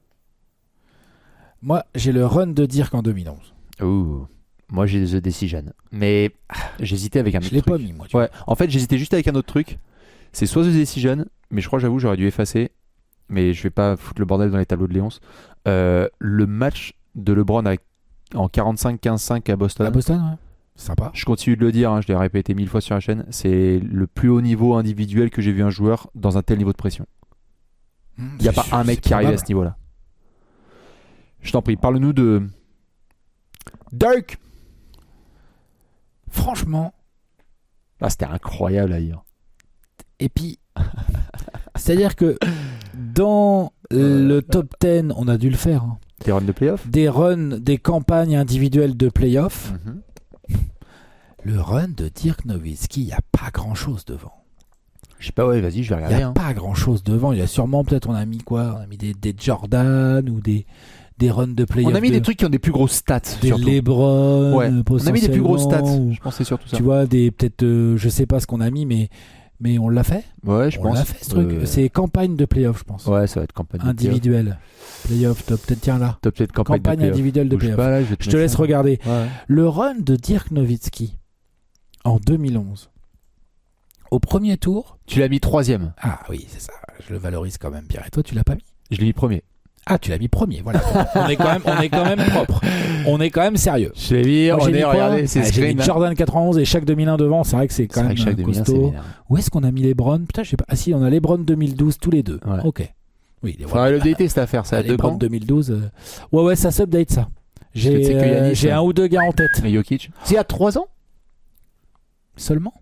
Moi, j'ai le run de Dirk en 2011. Ouh. Moi, j'ai The Decision. Mais j'hésitais avec un autre Je l'ai truc. pas mis, moi. Tu Ouais, en fait, j'hésitais juste avec un autre truc. C'est soit The Decision, mais je crois, j'avoue, j'aurais dû effacer. Mais je vais pas foutre le bordel dans les tableaux de Léonce. Le match de LeBron en 45-15-5 à Boston. À Boston, ouais. Sympa. Je continue de le dire, hein, je l'ai répété 1000 fois sur la chaîne. C'est le plus haut niveau individuel que j'ai vu un joueur dans un tel niveau de pression. Il n'y a pas un mec qui arrive à ce niveau-là. Je t'en prie, parle-nous de Dirk. Franchement. Ah, c'était incroyable à lire. Et puis, c'est-à-dire que dans le top 10, on a dû le faire. Hein. Des runs de playoff. Des runs, des campagnes individuelles de playoff. Mm-hmm. Le run de Dirk Nowitzki, il n'y a pas grand-chose devant. Je sais pas, ouais, vas-y, je vais Il regarder. n'y a pas grand-chose devant. Il y a sûrement, peut-être, on a mis quoi? On a mis des Jordan ou des runs de playoff. On a mis des trucs qui ont des plus grosses stats. Des surtout. LeBron. Ouais. On a mis des plus grosses stats. ou- Je pensais surtout ça. Tu vois, peut-être, je sais pas ce qu'on a mis, mais on l'a fait. Ouais, je On pense. l'a fait, ce truc. C'est campagne de playoff, je pense. Ouais, ça va être campagne de Individuelle. Playoff, top. Peut-être, tiens là. playoff. Top, peut-être campagne Campagne de playoff. individuelle de Bouge playoff. pas, là, je Je te laisse mettre ça. regarder. Ouais. Le run de Dirk Nowitzki en 2011. Au premier tour. Tu l'as mis 3ème. Ah oui, c'est ça. Je le valorise quand même bien. Et toi, tu l'as pas mis? Je l'ai mis 1er. Ah, tu l'as mis premier. Voilà. on est quand même propre. On est quand même sérieux. Je l'ai mis. Moi, On j'ai mis est, quoi? regardez, c'est J'ai screen. mis Jordan 91 et chaque 2001 devant. C'est vrai que c'est quand C'est vrai même que chaque 2001, c'est costaud. vénère. Où est-ce qu'on a mis LeBron? Putain, je sais pas. Ah si, on a LeBron 2012 tous les deux. Ouais. Ok. Oui, les Faudrait l'updater cette affaire, ça a les 2 Browns ans. 2012. Ouais, ça s'update ça. que tu sais que Yanis, J'ai un ou deux gars en tête. Mais Jokic. C'est à 3 ans Seulement.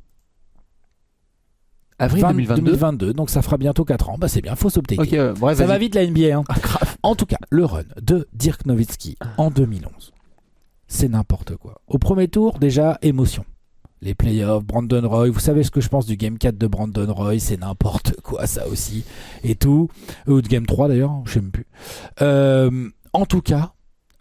Avril 2022. 2022, donc ça fera bientôt 4 ans. Bah c'est bien, faut s'updater. Ok, bref, Ça vas-y. va vite la NBA. Hein. Ah, grave. En tout cas, le run de Dirk Nowitzki en 2011, c'est n'importe quoi. Au premier tour, déjà, émotion. Les playoffs, Brandon Roy, vous savez ce que je pense du Game 4 de Brandon Roy, c'est n'importe quoi ça aussi, et tout. Ou de Game 3 d'ailleurs, je sais même plus. En tout cas,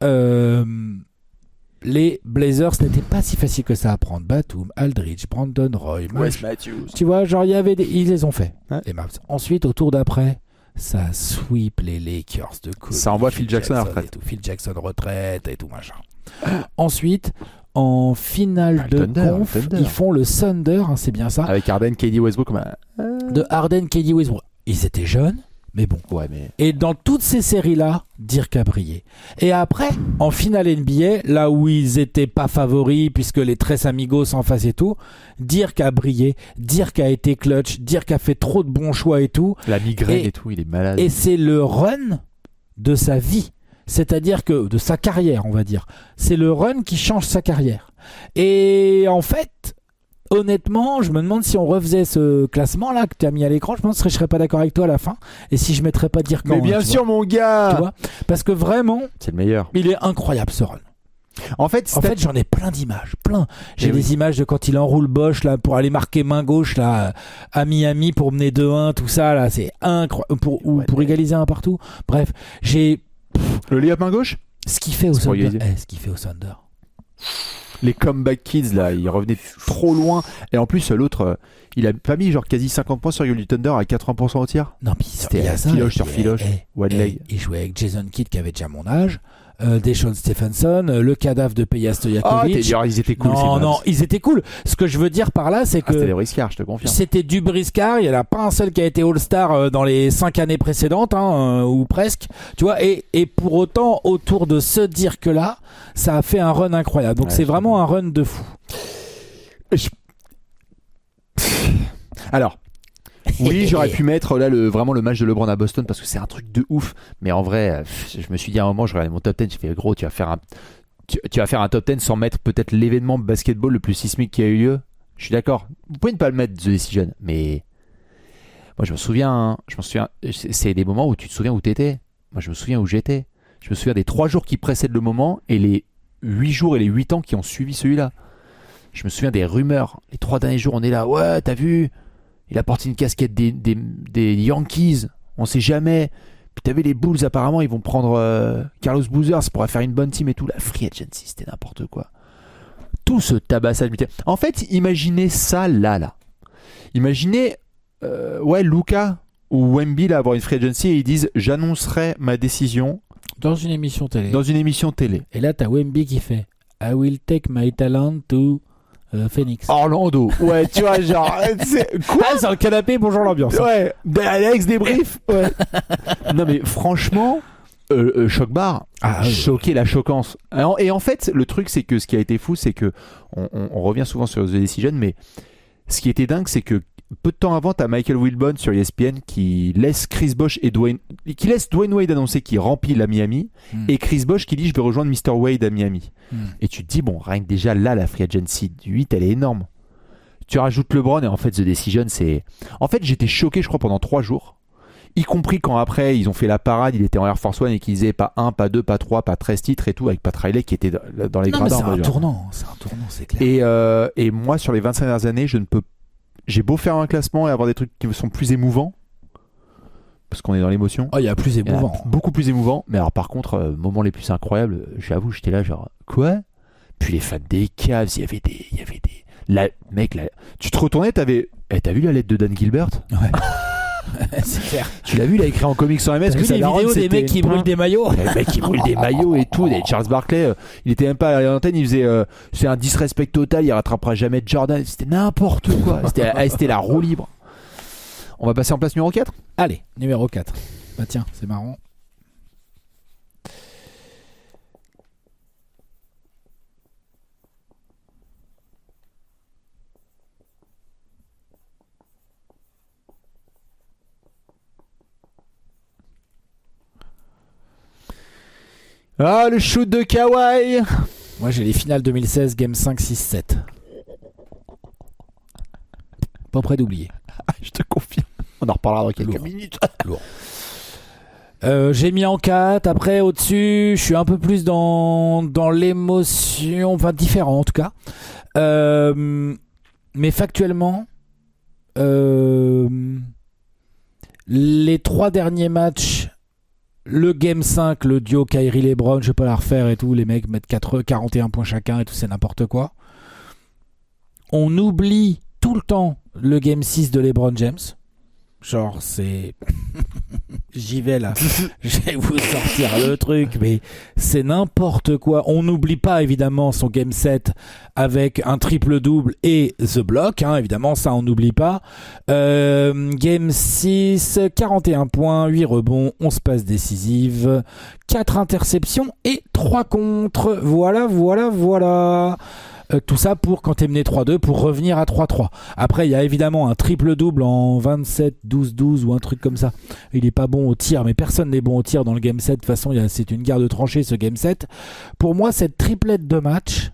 les Blazers, ce n'était pas si facile que ça à prendre. Batum, Aldridge, Brandon Roy, Wes Matthews. tu vois, genre ils les ont fait. Ouais. Les Mavs. Ensuite, au tour d'après, ça sweep les Lakers de Kobe. Ça envoie Phil Jackson à la retraite. Et tout. Phil Jackson retraite et tout machin. Ensuite, en finale de Thunder, conf, Thunder. ils font le Thunder, hein, c'est bien ça, Avec Harden, KD, Westbrook comme de Harden, KD, Westbrook. Ils étaient jeunes, mais bon. Ouais, mais. Et dans toutes ces séries-là, Dirk a brillé. Et après, en finale NBA, là où ils étaient pas favoris, puisque les Tres Amigos en face et tout, Dirk a brillé, Dirk a été clutch, Dirk a fait trop de bons choix et tout. La migraine et tout, il est malade. Et c'est le run de sa vie. C'est-à-dire que, de sa carrière, on va dire. C'est le run qui change sa carrière. Et en fait, honnêtement, je me demande si on refaisait ce classement-là que tu as mis à l'écran, je pense que je serais pas d'accord avec toi à la fin. Et si je mettrais pas Dirk en Mais bien un, tu sûr, mon gars. vois. Tu vois, parce que vraiment, C'est le meilleur. il est incroyable ce run. En fait, En fait, j'en ai plein d'images, plein. J'ai Eh des oui. images de quand il enroule Bosch là pour aller marquer main gauche là à Miami pour mener 2-1, tout ça là, c'est incroyable pour égaliser un partout. Bref, j'ai le layup main gauche, ce qu'il fait au C'est pour Thunder. égaliser. Ce qu'il fait au Thunder. les comeback kids là, ils revenaient trop loin. Et en plus, l'autre, il a pas mis genre quasi 50 points sur du Thunder à 80% au tir. Non, mais C'était il y a ça. filoche sur filoche, one leg. Il jouait avec Jason Kidd qui avait déjà mon âge, Deshaun Stephenson, le cadavre de Peja Ah, Stojakovic. ils étaient cool. ces non, Mavs. non, ils étaient cool. Ce que je veux dire par là, c'est Ah, c'était que des briscards, je te confirme. c'était du briscard. Il n'y en a pas un seul qui a été All-Star dans les 5 années précédentes, hein, ou presque. Tu vois, et pour autant, autour de ce Dirk-là, ça a fait un run incroyable. Donc Ouais, c'est je vraiment un run de fou. Alors, oui, j'aurais pu mettre là vraiment le match de LeBron à Boston parce que c'est un truc de ouf. Mais en vrai, je me suis dit à un moment, je regardais mon top 10, j'ai fait gros, tu vas faire un top 10 sans mettre peut-être l'événement basketball le plus sismique qui a eu lieu. Je suis d'accord. Vous pouvez ne pas le mettre, The Decision, mais moi je me souviens, c'est des moments où tu te souviens où t'étais. Moi je me souviens où j'étais. Je me souviens des 3 jours qui précèdent le moment et les 8 jours et les 8 ans qui ont suivi celui-là. Je me souviens des rumeurs. Les 3 derniers jours, on est là. Ouais, t'as vu? Il a porté une casquette des Yankees. On sait jamais. Puis t'as vu les Bulls, apparemment, ils vont prendre Carlos Boozer. Ça pourrait faire une bonne team et tout. La free agency, c'était n'importe quoi. Tout ce tabassage. En fait, imaginez ça là. Imaginez, Luka ou Wemby là, avoir une free agency et ils disent j'annoncerai ma décision Dans une émission télé. dans une émission télé. Et là, t'as Wemby qui fait I will take my talent to Phoenix. Orlando. Ouais, tu vois, genre, c'est quoi? Ah, c'est un canapé, bonjour l'ambiance. Ouais, Alex débrief. Ouais. Non mais franchement, choc barre, choqué la choquance. Et en fait, le truc c'est que ce qui a été fou, c'est que on revient souvent sur The Decision, mais ce qui était dingue, c'est que peu de temps avant, t'as Michael Wilbon sur ESPN qui laisse Dwayne Wade annoncer qu'il remplit la Miami, et Chris Bosh qui dit je vais rejoindre Mr. Wade à Miami. Et tu te dis bon, rien que déjà là, la free agency du 8, elle est énorme. Tu rajoutes LeBron et en fait The Decision, c'est... En fait, j'étais choqué, je crois, pendant 3 jours. Y compris quand après, ils ont fait la parade, il était en Air Force One et qu'ils disaient pas 1, pas 2, pas 3, pas 13 titres et tout, avec Pat Riley qui était dans les Non, mais gradins. c'est un tournant, c'est clair. Et moi, sur les 25 dernières années, j'ai beau faire un classement et avoir des trucs qui sont plus émouvants, parce qu'on est dans l'émotion. Oh, il y a plus Il y en a émouvant. beaucoup plus émouvant. Mais alors, par contre, moments les plus incroyables, j'avoue, j'étais là, genre, quoi? Puis les fans des Cavs, il y avait des. Mec, tu te retournais, t'as vu la lettre de Dan Gilbert? Ouais. C'est clair. Tu l'as vu, il a écrit en comics sans MS T'as que vu sa les daronne, vidéos des c'était mecs qui une brûlent pointe. des maillots? Les mecs qui brûlent des maillots et tout. Des Charles Barkley, il était même pas à l'antenne, il faisait c'est un disrespect total, il rattrapera jamais Jordan. C'était n'importe quoi. C'était la roue libre. On va passer en place numéro 4. Allez, numéro 4. Bah tiens, c'est marrant. Ah, le shoot de Kawhi. Moi, j'ai les finales 2016, Game 5, 6, 7. Pas près d'oublier. Je te confirme. On en reparlera dans quelques Lourd. minutes. Lourd. J'ai mis en 4. Après, au-dessus, je suis un peu plus dans l'émotion, enfin différent en tout cas. Mais factuellement, les 3 derniers matchs, le Game 5, le duo Kyrie LeBron, je vais pas la refaire et tout, les mecs mettent 41 points chacun et tout, c'est n'importe quoi. On oublie tout le temps le Game 6 de LeBron James. Genre, c'est... J'y vais là. Je vais vous sortir le truc, mais c'est n'importe quoi. On n'oublie pas évidemment son Game 7 avec un triple-double et The Block, hein, évidemment, ça on n'oublie pas. Game 6, 41 points, 8 rebonds, 11 passes décisives, 4 interceptions et 3 contres. Voilà. Tout ça pour quand t'es mené 3-2 pour revenir à 3-3. Après il y a évidemment un triple-double en 27-12-12 ou un truc comme ça. Il est pas bon au tir, mais personne n'est bon au tir dans le Game 7. De toute façon c'est une guerre de tranchées ce Game 7. Pour moi cette triplette de match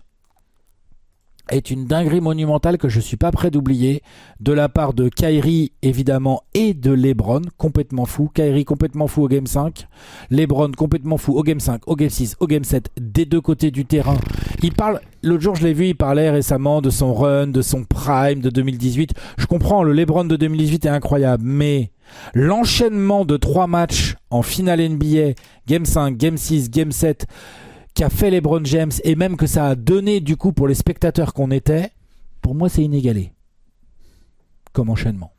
est une dinguerie monumentale que je suis pas prêt d'oublier de la part de Kyrie évidemment et de LeBron, complètement fou. Kyrie complètement fou au Game 5, LeBron complètement fou au Game 5, au Game 6, au Game 7, des deux côtés du terrain. Il parle, l'autre jour je l'ai vu, il parlait récemment de son run, de son prime de 2018. Je comprends, le LeBron de 2018 est incroyable, mais l'enchaînement de 3 matchs en finale NBA, Game 5, Game 6, Game 7, qu'a fait LeBron James et même que ça a donné du coup pour les spectateurs qu'on était, pour moi c'est inégalé comme enchaînement.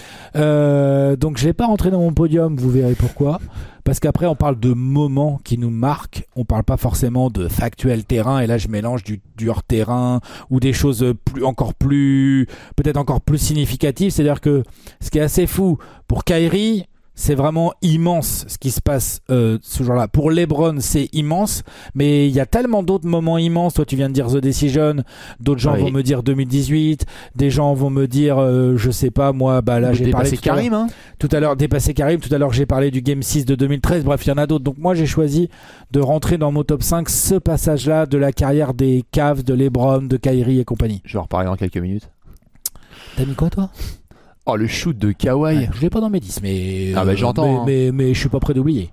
Donc je vais pas rentrer dans mon podium, vous verrez pourquoi, parce qu'après on parle de moments qui nous marquent, on parle pas forcément de factuel terrain, et là je mélange du hors terrain ou des choses peut-être encore plus significatives. C'est à dire que ce qui est assez fou pour Kyrie, c'est vraiment immense ce qui se passe ce jour-là. Pour LeBron, c'est immense, mais il y a tellement d'autres moments immenses. Toi, tu viens de dire The Decision, d'autres gens vont me dire 2018, des gens vont me dire, je sais pas, moi, bah là, j'ai parlé tout à l'heure, dépasser Karim, tout à l'heure, j'ai parlé du Game 6 de 2013, bref, il y en a d'autres. Donc moi, j'ai choisi de rentrer dans mon top 5 ce passage-là de la carrière des Cavs, de LeBron, de Kyrie et compagnie. Je vais en reparler dans quelques minutes. T'as mis quoi, toi ? Oh, le shoot de Kawhi. Ouais, je l'ai pas dans mes 10, mais j'entends. Mais je suis pas prêt d'oublier.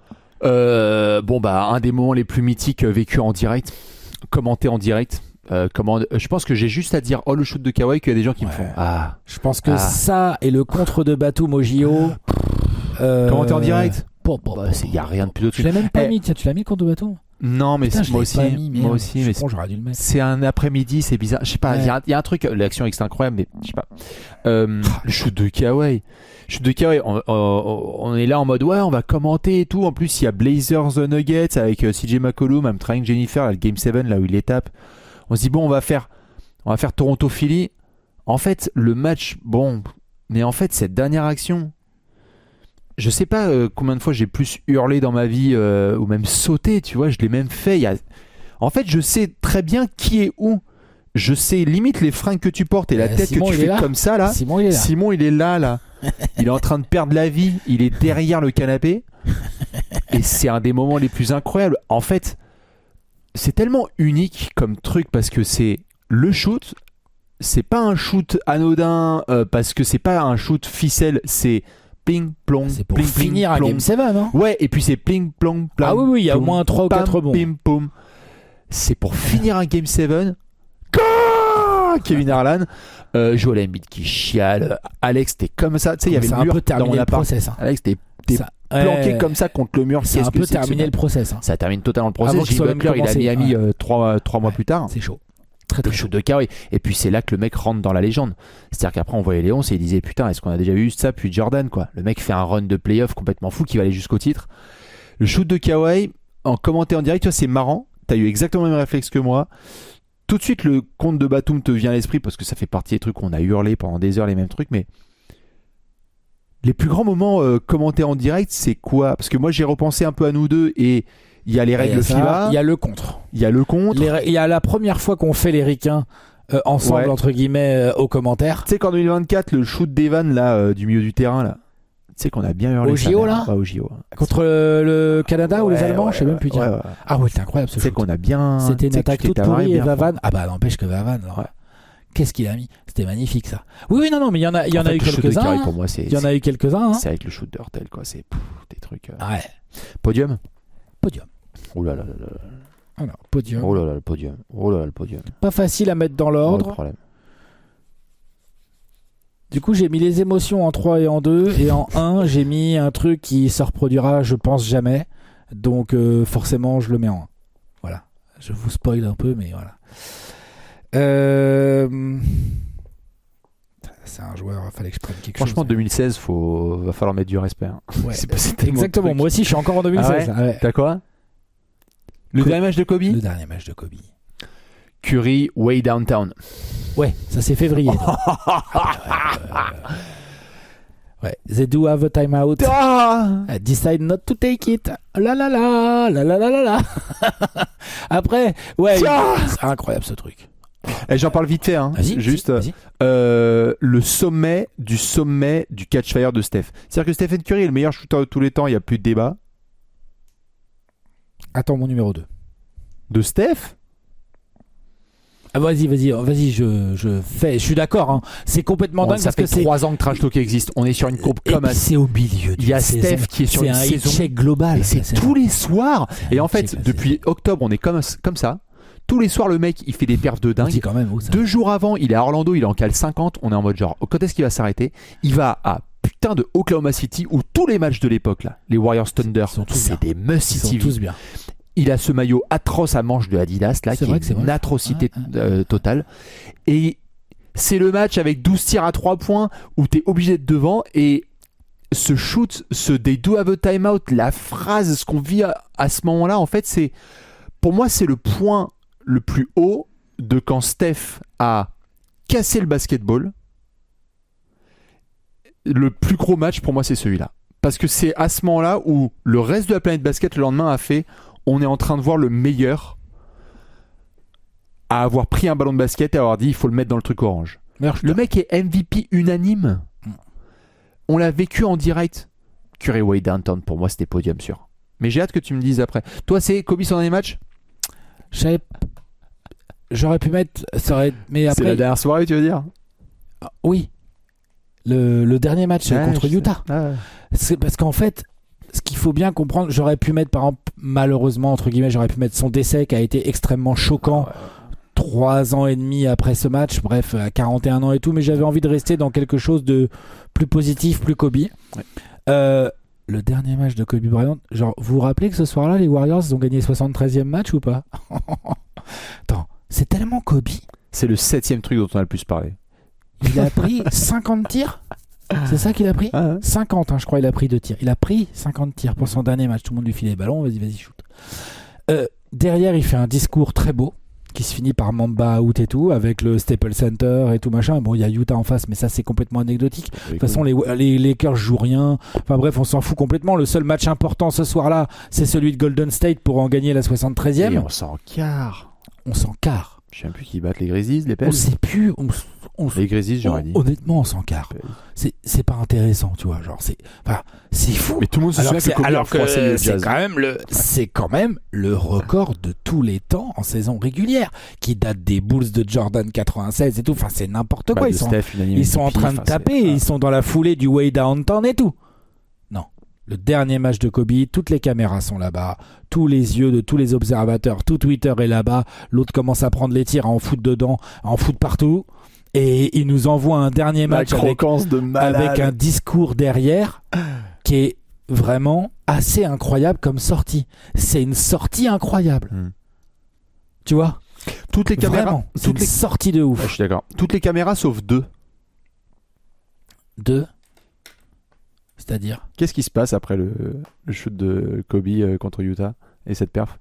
Un des moments les plus mythiques vécus en direct, commenté en direct. Je pense que j'ai juste à dire le shoot de Kawhi qu'il y a des gens qui me font. Je pense que ça et le contre de Batum au JO. Commenté en direct. Il y a rien de plus Tu l'as même pas mis. Tiens, tu l'as mis le contre de Batum ? Non, mais putain, moi aussi, mais j'aurais dû le mettre. c'est un après-midi, c'est bizarre. Je sais pas, il y a un truc, l'action est incroyable, mais je sais pas. Le shoot de Kawhi. On est là en mode on va commenter et tout. En plus, il y a Blazers Nuggets avec CJ McCollum, I'm Trying Jennifer, là, le Game 7 là où il les tape. On se dit on va faire Toronto Philly. En fait, le match, mais en fait cette dernière action. Je sais pas combien de fois j'ai plus hurlé dans ma vie ou même sauté, tu vois, je l'ai même fait. En fait, je sais très bien qui est où. Je sais limite les fringues que tu portes et la tête Simon, que tu fais comme ça là. Simon, il est là. Il est en train de perdre la vie. Il est derrière le canapé. Et c'est un des moments les plus incroyables. En fait, c'est tellement unique comme truc parce que c'est le shoot. C'est pas un shoot anodin parce que c'est pas un shoot ficelle. C'est pling plong, c'est pour finir un Game 7, hein. Ouais, et puis c'est pling plong, plang. Ah oui, il y a au moins 3 ou 4 rebonds. Pim poum. C'est pour finir un Game 7. Kevin Harlan, Joel Embiid qui chiale. Alex, t'es comme ça, tu sais, il y avait le mur dans mon appart. Process, hein. Alex, t'es planqué comme ça contre le mur. C'est un peu terminé le process. Hein. Ça termine totalement le process. Jimmy Butler, il a Miami 3 mois plus tard. C'est chaud. Le shoot de Kawhi. Et puis c'est là que le mec rentre dans la légende. C'est-à-dire qu'après on voyait Léon et il disait putain, est-ce qu'on a déjà eu ça puis Jordan quoi. Le mec fait un run de playoff complètement fou qui va aller jusqu'au titre. Le shoot de Kawhi en commenté en direct, tu vois, c'est marrant. T'as eu exactement le même réflexe que moi. Tout de suite le compte de Batum te vient à l'esprit parce que ça fait partie des trucs où on a hurlé pendant des heures les mêmes trucs, mais les plus grands moments commentés en direct, c'est quoi? Parce que moi j'ai repensé un peu à nous deux et il y a les règles FIBA. Il y a le contre. Il y a la première fois qu'on fait les ricains ensemble, entre guillemets, aux commentaires. Tu sais qu'en 2024, le shoot d'Evan là, du milieu du terrain, là, sais qu'on a bien hurlé Au sa JO, mère. là Ouais, au JO. Contre le Canada ou les Ouais, Allemands, ouais, je sais même plus dire. ouais, ouais. Ah ouais, c'était incroyable ce Tu sais shoot. qu'on a bien. C'était une tu sais que attaque tu t'es toute pourrie tabarré et bien Vavan. fort. Ah bah n'empêche que Vavan, alors, Ouais. qu'est-ce qu'il a mis? C'était magnifique ça. Oui, non, mais il y en a En fait, eu le shoot de quelques-uns. Curry, hein. pour moi, Il y en a eu quelques-uns. Hein. c'est avec le shoot de Hurtel, quoi. C'est des trucs. Ouais, Podium. podium. Oh là là là là. Alors, podium. Oh là là, le podium. Oh là là, le podium. Pas facile à mettre dans Pas de l'ordre. problème. Du coup, j'ai mis les émotions en 3 et en 2. Et en 1, j'ai mis un truc qui se reproduira, je pense, jamais. Donc, forcément, je le mets en 1. Voilà. Je vous spoil un peu, mais voilà. C'est un joueur, il fallait que je prenne quelque Franchement, chose. 2016, va falloir mettre du respect. Hein. Ouais, c'est passé tellement de exactement. trucs. Moi aussi, je suis encore en 2016. Ah ouais. T'as quoi? Le dernier match de Kobe? Le dernier match de Kobe. Curry, way downtown. Ouais, ça c'est février. Ouais, they do have a timeout. I decide not to take it. La la la, la la la la la. Après, ouais, c'est incroyable ce truc. Et j'en parle vite fait, hein. Vas-y, Juste vas-y. le sommet du catch fire de Steph. C'est-à-dire que Stephen Curry est le meilleur shooter de tous les temps, il n'y a plus de débat. Attends mon numéro 2. De Steph? Ah, vas-y, je suis d'accord. Hein. C'est complètement dingue Ça parce que fait c'est 3 ans que Trash Talk existe. On est sur une coupe et comme puis à... c'est au milieu. Il y a d'une Steph saison. qui est sur c'est une un saison. check global. Et c'est ça, tous les soirs. C'est Et un en fait, check, depuis octobre, on est comme ça. Tous les soirs, le mec, il fait des perfs de On dit dingue. quand même où ça. 2 jours avant, il est à Orlando, il est en cale 50. On est en mode genre, quand est-ce qu'il va s'arrêter? Il va à putain de Oklahoma City où tous les matchs de l'époque, là, les Warriors Thunder, Ils sont tous c'est bien. des must-see Ils sont TV. tous bien. Il a ce maillot atroce à manches de Adidas, là, C'est qui vrai est que c'est une vrai. atrocité Ouais. totale. Et c'est le match avec 12 tirs à 3 points où t'es obligé d'être devant. Et ce shoot, ce they do have a timeout, la phrase, ce qu'on vit à ce moment-là, en fait, pour moi, c'est le point le plus haut de quand Steph a cassé le basketball. Le plus gros match, pour moi, c'est celui-là. Parce que c'est à ce moment-là où le reste de la planète basket, le lendemain, a fait on est en train de voir le meilleur à avoir pris un ballon de basket et avoir dit il faut le mettre dans le truc orange. Le mec est MVP unanime. On l'a vécu en direct. Curry way downtown, pour moi, c'était podium sûr. Mais j'ai hâte que tu me dises après. Toi, c'est Kobe son dernier match? J'aurais pu mettre. Mais C'est après. la dernière soirée, tu veux dire? Ah, oui. Le dernier match Ouais, contre je sais. Utah. Ah ouais. C'est parce qu'en fait, ce qu'il faut bien comprendre, j'aurais pu mettre, par exemple, malheureusement, entre guillemets, j'aurais pu mettre son décès qui a été extrêmement choquant. Ah ouais. 3 ans et demi après ce match, bref, à 41 ans et tout, mais j'avais envie de rester dans quelque chose de plus positif, plus Kobe. Ouais. Le dernier match de Kobe Bryant, genre, vous vous rappelez que ce soir-là, les Warriors ont gagné 73e match ou pas? Attends, c'est tellement Kobe. C'est le 7ème truc dont on a le plus parlé. Il a pris 50 tirs. C'est ça qu'il a pris? Ah ouais. 50, hein, je crois, il a pris 2 tirs. Il a pris 50 tirs pour son dernier match. Tout le monde lui filait les ballons. Vas-y, shoot. Derrière, il fait un discours très beau qui se finit par Mamba out et tout, avec le Staples Center et tout machin. Bon, il y a Utah en face, mais ça, c'est complètement anecdotique. De toute façon, les Lakers jouent rien. Enfin bref, on s'en fout complètement. Le seul match important ce soir-là, c'est celui de Golden State pour en gagner la 73e. Et on s'en carre. On s'en carre. Je sais plus qui battent les Grizzlies, les Pels. On sait plus. Les Grizzlies, j'aurais dit. Honnêtement, on s'en carre. C'est pas intéressant, tu vois. Genre, c'est fou. Mais tout le monde se souvient que Kobe a froissé le c'est Jazz. quand même le record de tous les temps en saison régulière, qui date des Bulls de Jordan 96 et tout. Enfin, c'est n'importe quoi. De Steph, Ils sont en train de taper, ils sont dans la foulée du way downtown et tout. Non. Le dernier match de Kobe, toutes les caméras sont là-bas, tous les yeux de tous les observateurs, tout Twitter est là-bas. L'autre commence à prendre les tirs, à en foutre dedans, à en foutre partout. Et il nous envoie un dernier match avec un discours derrière qui est vraiment assez incroyable comme sortie. C'est une sortie incroyable. Tu vois? Toutes les caméras. Vraiment, c'est une sortie de ouf. Je suis d'accord. Toutes les caméras sauf 2. 2. C'est-à-dire? Qu'est-ce qui se passe après le shoot de Kobe contre Utah et cette perf?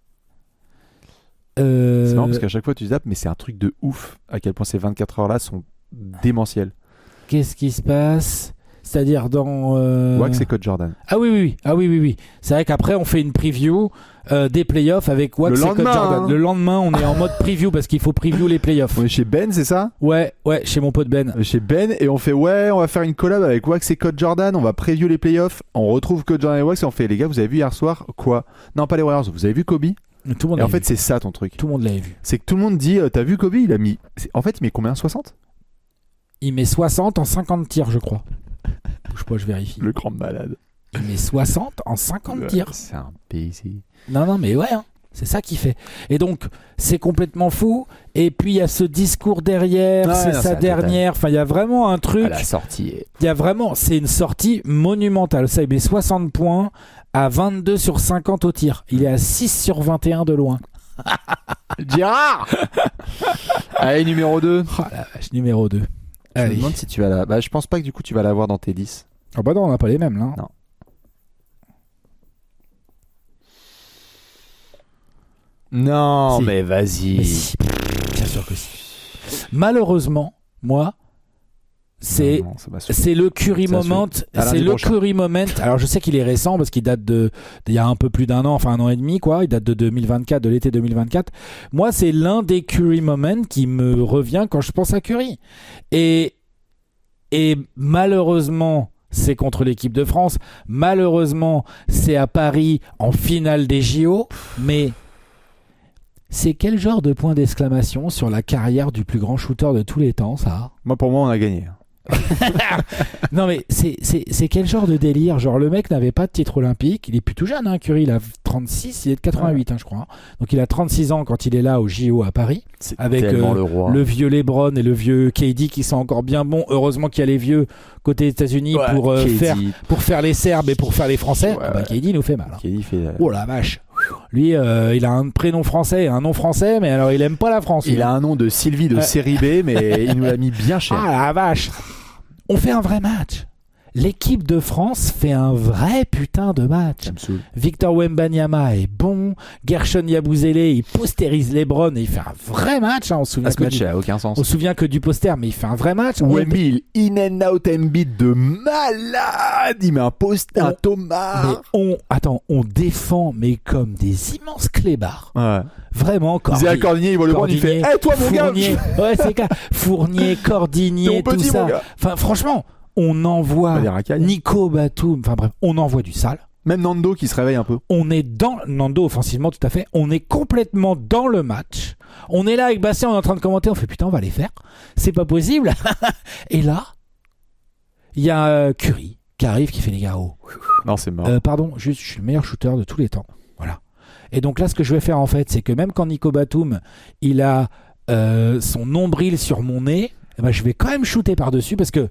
C'est marrant parce qu'à chaque fois tu zappes, mais c'est un truc de ouf à quel point ces 24 heures-là sont démentielles. Qu'est-ce qui se passe? C'est-à-dire dans Wax et Code Jordan. Ah oui. C'est vrai qu'après on fait une preview des playoffs avec Wax et Code Jordan. Hein. Le lendemain, on est en mode preview parce qu'il faut preview les playoffs. On est chez Ben, c'est ça? Ouais, chez mon pote Ben. Chez Ben, et on fait on va faire une collab avec Wax et Code Jordan, on va preview les playoffs, on retrouve Code Jordan et Wax et on fait les gars, vous avez vu hier soir quoi? Non, pas les Warriors, vous avez vu Kobe? Tout le monde et en fait, c'est ça ton truc. Tout le monde l'avait vu. C'est que tout le monde dit t'as vu Kobe? Il a mis. En fait, il met combien? 60? Il met 60 en 50 tirs, je crois. Bouge pas, je vérifie. Le grand malade. Il met 60 en 50 tirs. C'est un baiser. Non, mais ouais, hein. C'est ça qu'il fait. Et donc, c'est complètement fou. Et puis, il y a ce discours derrière, c'est sa dernière. Enfin, il y a vraiment un truc. À la sortie. Il y a vraiment, c'est une sortie monumentale. Ça, il met 60 points à 22 sur 50 au tir. Il est à 6 sur 21 de loin. Gérard. Allez, numéro 2. Oh la vache, numéro 2. Je me demande si tu vas la. Bah, je pense pas que du coup tu vas l'avoir dans tes 10. Ah bah non, on n'a pas les mêmes là. Non. Non, si. mais vas-y. Mais si. Bien sûr que si. Malheureusement, moi, c'est le Curry moment. C'est le Curry moment. Alors je sais qu'il est récent parce qu'il date d'il y a un peu plus d'un an, enfin un an et demi quoi. Il date de 2024, de l'été 2024. Moi, c'est l'un des Curry moments qui me revient quand je pense à Curry. Et malheureusement, c'est contre l'équipe de France. Malheureusement, c'est à Paris en finale des JO. Mais c'est quel genre de point d'exclamation sur la carrière du plus grand shooter de tous les temps, ça? Pour moi, on a gagné. Non mais c'est quel genre de délire? Genre le mec n'avait pas de titre olympique. Il est plus tout jeune, hein, Curry. Il a 36, il est de 88, je crois. Donc il a 36 ans quand il est là au JO à Paris. C'est avec le vieux LeBron et le vieux KD qui sont encore bien bons. Heureusement qu'il y a les vieux côté États-Unis pour faire les Serbes et pour faire les Français. KD nous fait mal. Hein. KD fait... Oh la vache. Lui, il a un prénom français et un nom français, mais alors il aime pas la France. Il a un nom de Sylvie de série B, mais il nous l'a mis bien cher. Ah la vache. On fait un vrai match. L'équipe de France fait un vrai putain de match. Victor Wembanyama est bon. Gershon Yabusele, il postérise LeBron et il fait un vrai match. Hein. On se souvient ce match n'a aucun sens. On se souvient que du poster, mais il fait un vrai match. Wemby, in and out Embiid de malade. Il met un poster, un Thomas. Mais on défend, mais comme des immenses clébards. Ouais. Vraiment, Cordinier, il voit le bord, il fait toi mon Fournier, gars. Ouais, c'est clair. Fournier, Cordinier, tout ça. Enfin, franchement. On envoie Nico Batum, enfin bref, on envoie du sale. Même Nando qui se réveille un peu. On est dans Nando offensivement, tout à fait. On est complètement dans le match. On est là avec Bastien, on est en train de commenter. On fait putain, on va les faire. C'est pas possible. Et là, il y a Curry qui arrive, qui fait les gars. Non, c'est mort. Pardon, juste, je suis le meilleur shooter de tous les temps. Voilà. Et donc là, ce que je vais faire en fait, c'est que même quand Nico Batum, il a son nombril sur mon nez, eh ben, je vais quand même shooter par-dessus parce que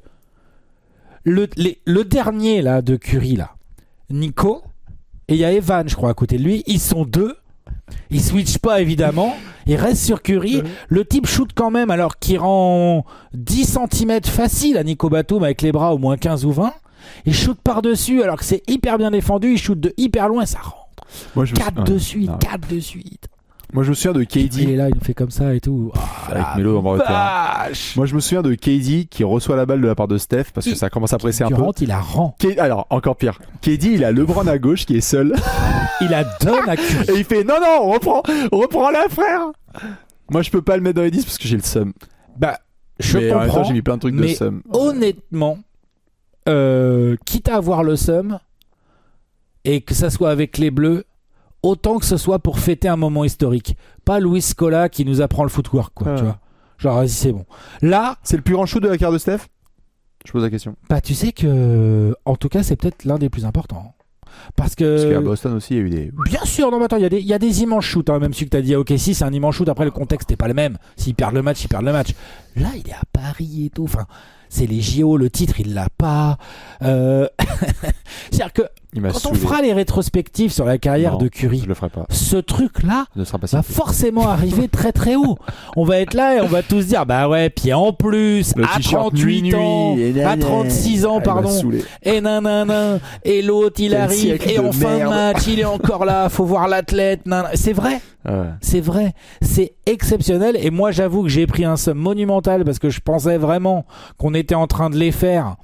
le dernier là de Curry là, Nico, et il y a Evan je crois à côté de lui, ils sont deux, ils switchent pas évidemment, ils restent sur Curry, le type shoot quand même alors qu'il rend 10 cm facile à Nico Batum avec les bras au moins 15 ou 20, il shoot par dessus alors que c'est hyper bien défendu, il shoot de hyper loin, ça rentre. 4 de suite. Moi je me souviens de KD. Il est là, il nous fait comme ça et tout. Avec Melo en bord de terrain. Moi je me souviens de KD qui reçoit la balle de la part de Steph parce que ça commence à presser un peu. Il la rend. Alors encore pire. KD il a LeBron à gauche qui est seul. Il la donne à Curry. Et il fait non on reprend là frère. Moi je peux pas le mettre dans les 10 parce que j'ai le seum. Bah je comprends. En même temps, j'ai mis plein de trucs de seum. Honnêtement, quitte à avoir le seum et que ça soit avec les Bleus. Autant que ce soit pour fêter un moment historique. Pas Luis Scola qui nous apprend le footwork, quoi. Tu vois. Genre, vas-y, c'est bon. Là. C'est le plus grand shoot de la carrière de Steph? Je pose la question. Bah, tu sais que. En tout cas, c'est peut-être l'un des plus importants. Parce qu'à Boston aussi, il y a eu des. Bien sûr, non, mais attends, il y a des immenses shoots. Hein, même celui que t'as dit à OKC, c'est un immense shoot. Après, le contexte n'est pas le même. S'ils perdent le match, ils perdent le match. Là, il est à Paris et tout. Enfin, c'est les JO, le titre, il l'a pas. C'est-à-dire que. Quand on fera les rétrospectives sur la carrière de Curry, je le ferai pas. Ce truc-là va forcément arriver très très haut. On va être là et on va tous dire bah ouais, puis en plus à 38 ans, à 36 ans pardon, et nanana, et l'autre il arrive et en fin de match il est encore là, faut voir l'athlète. C'est vrai. Ouais. C'est vrai, c'est exceptionnel et moi j'avoue que j'ai pris un somme monumental parce que je pensais vraiment qu'on était en train de les faire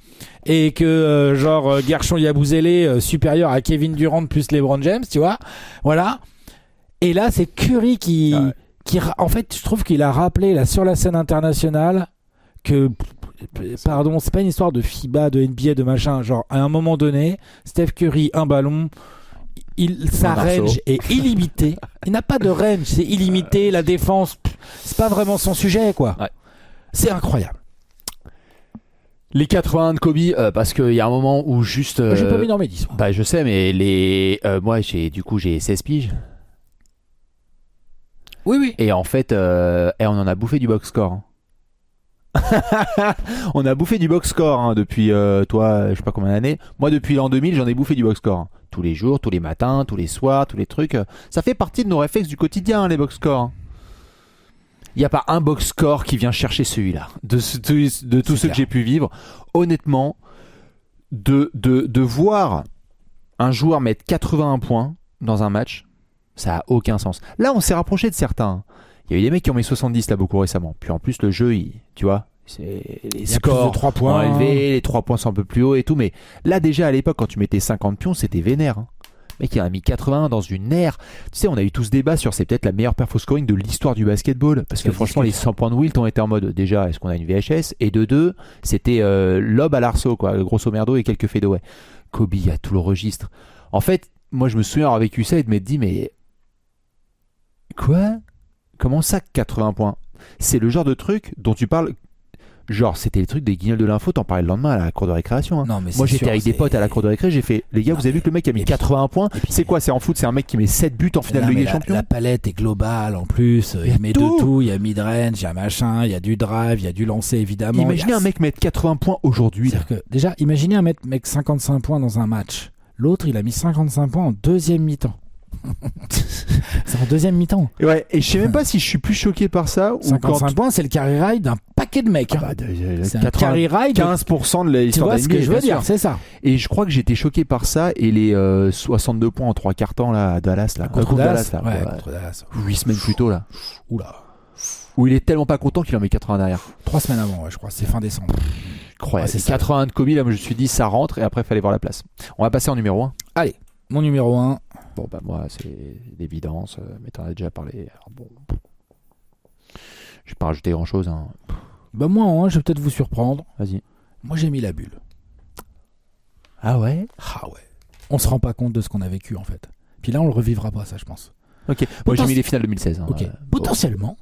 et que genre Gershon Yabusele supérieur à Kevin Durant plus LeBron James, tu vois. Voilà. Et là, c'est Curry qui en fait, je trouve qu'il a rappelé là sur la scène internationale que pardon, c'est pas une histoire de FIBA, de NBA, de machin, genre à un moment donné, Steph Curry un ballon, sa range est illimitée. Il n'a pas de range, c'est illimité, la défense, c'est pas vraiment son sujet quoi. Ouais. C'est incroyable. Les 81 de Kobe, parce qu'il y a un moment où juste... J'ai pas mis dans mes 10. Bah je sais, mais moi j'ai 16 piges. Oui. Et en fait, on en a bouffé du box score. On a bouffé du box score depuis, toi, je sais pas combien d'années. Moi, depuis l'an 2000, j'en ai bouffé du box score. Tous les jours, tous les matins, tous les soirs, tous les trucs. Ça fait partie de nos réflexes du quotidien, les box scores. Il n'y a pas un box score qui vient chercher celui-là. De tous ceux que j'ai pu vivre. Honnêtement, de voir un joueur mettre 81 points dans un match, ça a aucun sens. Là, on s'est rapproché de certains. Il y a eu des mecs qui ont mis 70 là beaucoup récemment. Puis en plus, le jeu, tu vois, les scores de 3 points sont élevés, les 3 points sont un peu plus hauts et tout. Mais là, déjà à l'époque, quand tu mettais 50 pions, c'était vénère. Le mec, il a mis 80 dans une ère. Tu sais, on a eu tout ce débat sur c'est peut-être la meilleure perfo scoring de l'histoire du basketball. Parce que franchement, les 100 points de Wilt ont été en mode déjà, est-ce qu'on a une VHS? Et de deux, c'était lob à l'arceau, quoi, grosso merdo et quelques fadeaways. Kobe a tout le registre. En fait, moi, je me souviens avoir vécu ça et de m'être dit, mais. Quoi? Comment ça, 80 points? C'est le genre de truc dont tu parles. Genre, c'était le truc des guignols de l'info, t'en parlais le lendemain à la cour de récréation. Hein. Non, mais moi, j'étais avec des potes à la cour de récré, j'ai fait, les gars, vous avez vu que le mec a mis 81 points? C'est quoi? C'est en foot, c'est un mec qui met 7 buts en finale de Ligue des Champions? La palette est globale en plus. Il met de tout. Il y a mid-range, il y a machin, il y a du drive, il y a du lancer évidemment. Imaginez un mec mettre 80 points aujourd'hui. C'est-à-dire que, déjà, imaginez un mec 55 points dans un match. L'autre, il a mis 55 points en deuxième mi-temps. C'est en deuxième mi-temps. Ouais, et je sais même pas si je suis plus choqué par ça. 55 points, c'est le carry ride d'un paquet de mecs. C'est un carry ride. 15% de l'histoire de la NBA. Tu vois ce que je veux dire, c'est ça. Et je crois que j'étais choqué par ça et les 62 points en 3 quarts temps là, à Dallas. Là, contre Dallas, là, ouais, contre Dallas. 8 semaines plus tôt là. Oula. Où il est tellement pas content qu'il en met 80 derrière. 3 semaines avant, ouais, je crois. C'est fin décembre. Incroyable. C'est 81 de Kobe, là, moi je me suis dit ça rentre et après il fallait voir la place. On va passer en numéro 1. Allez, mon numéro 1. Bon, bah moi, c'est l'évidence, mais t'en as déjà parlé. Alors bon, je vais pas rajouter grand-chose. Hein. Bah moi, hein, je vais peut-être vous surprendre. Vas-y. Moi, j'ai mis la bulle. Ah ouais? Ah ouais. On se rend pas compte de ce qu'on a vécu, en fait. Puis là, on le revivra pas, ça, je pense. Ok. Moi, j'ai mis les finales 2016. Hein. Ok. Potentiellement,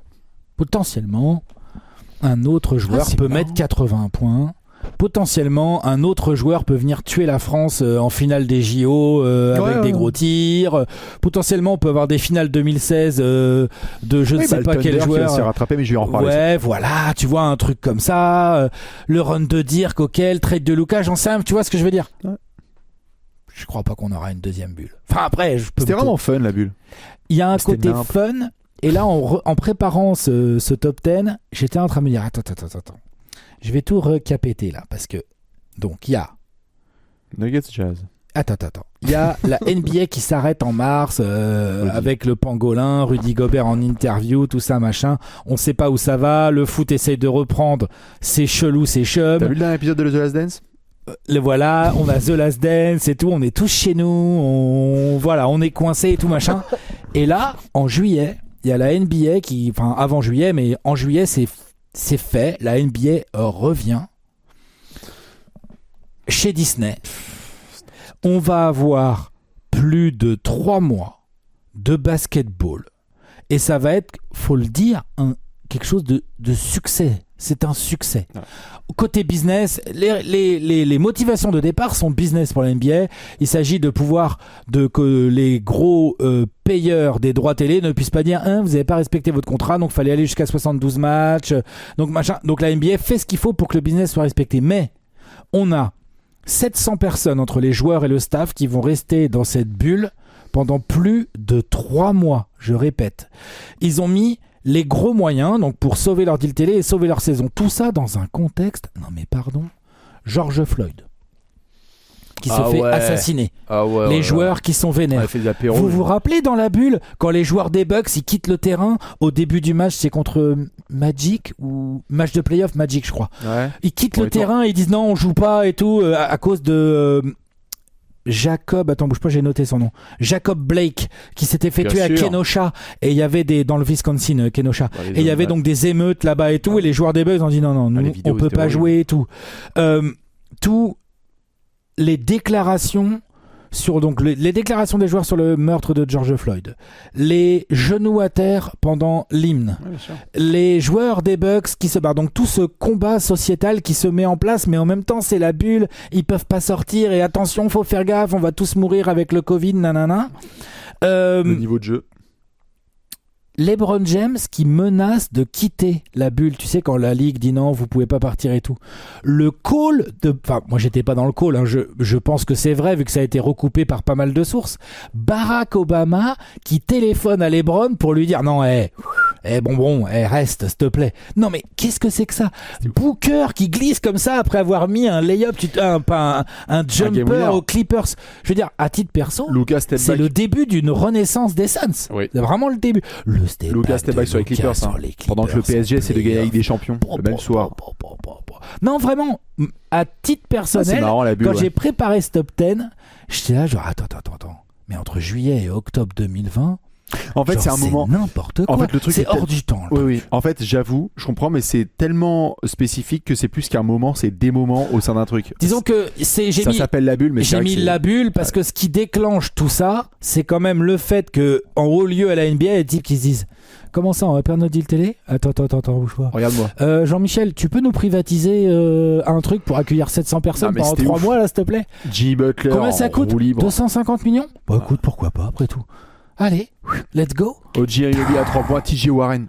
un autre joueur peut mettre 80 points. Potentiellement, un autre joueur peut venir tuer la France en finale des JO avec des gros tirs. Potentiellement, on peut avoir des finales 2016 de je ne sais pas quel joueur. Qui s'est rattrapé, mais je vais en reparler. Ouais, voilà, tu vois un truc comme ça. Le run de Dirk, auquel trade de Lucas, j'en sais rien. Tu vois ce que je veux dire? Ouais. Je crois pas qu'on aura une deuxième bulle. Enfin après, c'était vraiment fun la bulle. Il y a un côté fun. Et là, en préparant ce top 10, j'étais en train de me dire attends. Je vais tout recapéter là, parce que donc il y a Nuggets Jazz. Attends. Il y a la NBA qui s'arrête en mars avec le pangolin, Rudy Gobert en interview, tout ça machin. On sait pas où ça va. Le foot essaye de reprendre. C'est chelou, c'est chum. T'as vu le dernier épisode de The Last Dance? Le voilà, on a The Last Dance et tout. On est tous chez nous. On est coincés et tout machin. Et là, en juillet, il y a la NBA enfin avant juillet, mais en juillet c'est fait, la NBA revient chez Disney. On va avoir plus de 3 mois de basketball. Et ça va être, faut le dire, quelque chose de succès. C'est un succès. Ouais. Côté business, les motivations de départ sont business pour la NBA. Il s'agit de que les gros payeurs des droits télé ne puissent pas dire vous n'avez pas respecté votre contrat, donc il fallait aller jusqu'à 72 matchs. Donc la NBA fait ce qu'il faut pour que le business soit respecté. Mais on a 700 personnes entre les joueurs et le staff qui vont rester dans cette bulle pendant plus de 3 mois. Je répète. Ils ont mis les gros moyens donc pour sauver leur deal télé et sauver leur saison. Tout ça dans un contexte, non mais pardon, George Floyd. qui se fait assassiner. Les joueurs qui sont vénères. Vous vous rappelez dans la bulle, quand les joueurs des Bucks ils quittent le terrain au début du match, c'est contre Magic ou match de playoff Magic, je crois. Ils quittent le terrain, ils disent non, on joue pas et tout à cause de Jacob, attends bouge pas, j'ai noté son nom. Jacob Blake qui s'était fait tuer à Kenosha et il y avait dans le Wisconsin Kenosha et il y avait donc des émeutes là-bas et tout et les joueurs des Bucks ont dit non, nous, on peut pas jouer et tout. Tous les déclarations sur donc les déclarations des joueurs sur le meurtre de George Floyd, les genoux à terre pendant l'hymne, les joueurs des Bucks qui se barrent, donc tout ce combat sociétal qui se met en place, mais en même temps c'est la bulle, ils peuvent pas sortir et attention, faut faire gaffe, on va tous mourir avec le Covid, nanana. Le niveau de jeu. LeBron James qui menace de quitter la bulle, tu sais, quand la ligue dit non, vous pouvez pas partir et tout. Le call enfin, moi j'étais pas dans le call, hein, je pense que c'est vrai vu que ça a été recoupé par pas mal de sources. Barack Obama qui téléphone à LeBron pour lui dire non, reste, s'il te plaît. Non, mais qu'est-ce que c'est que ça? Booker qui glisse comme ça après avoir mis un layup, un jumper aux Clippers. Je veux dire, à titre perso, c'est le début d'une renaissance des Suns. Oui. C'est vraiment le début. Lucas step back sur les Clippers. Pendant que le PSG essaie de gagner avec des champions le même soir. Non, vraiment, à titre personnel, c'est marrant, la bulle, quand j'ai préparé ce top 10, j'étais là genre, attends. Mais entre juillet et octobre 2020... En fait, c'est un moment n'importe quoi. En fait, le truc c'est hors du temps. Oui. En fait, j'avoue, je comprends, mais c'est tellement spécifique que c'est plus qu'un moment, c'est des moments au sein d'un truc. Disons que ça s'appelle la bulle, mais j'ai mis la bulle parce que ce qui déclenche tout ça, c'est quand même le fait que en haut lieu à la NBA, il y a des types qui se disent comment ça, on va perdre notre deal télé? Attends, bouge pas. Regarde-moi. Jean-Michel, tu peux nous privatiser un truc pour accueillir 700 personnes pendant 3 mois là, s'il te plaît? Jimmy Butler. Combien ça coûte? 250 millions? Bah écoute, pourquoi pas après tout. Allez, let's go. OG Anunoby à 3 points. TJ Warren,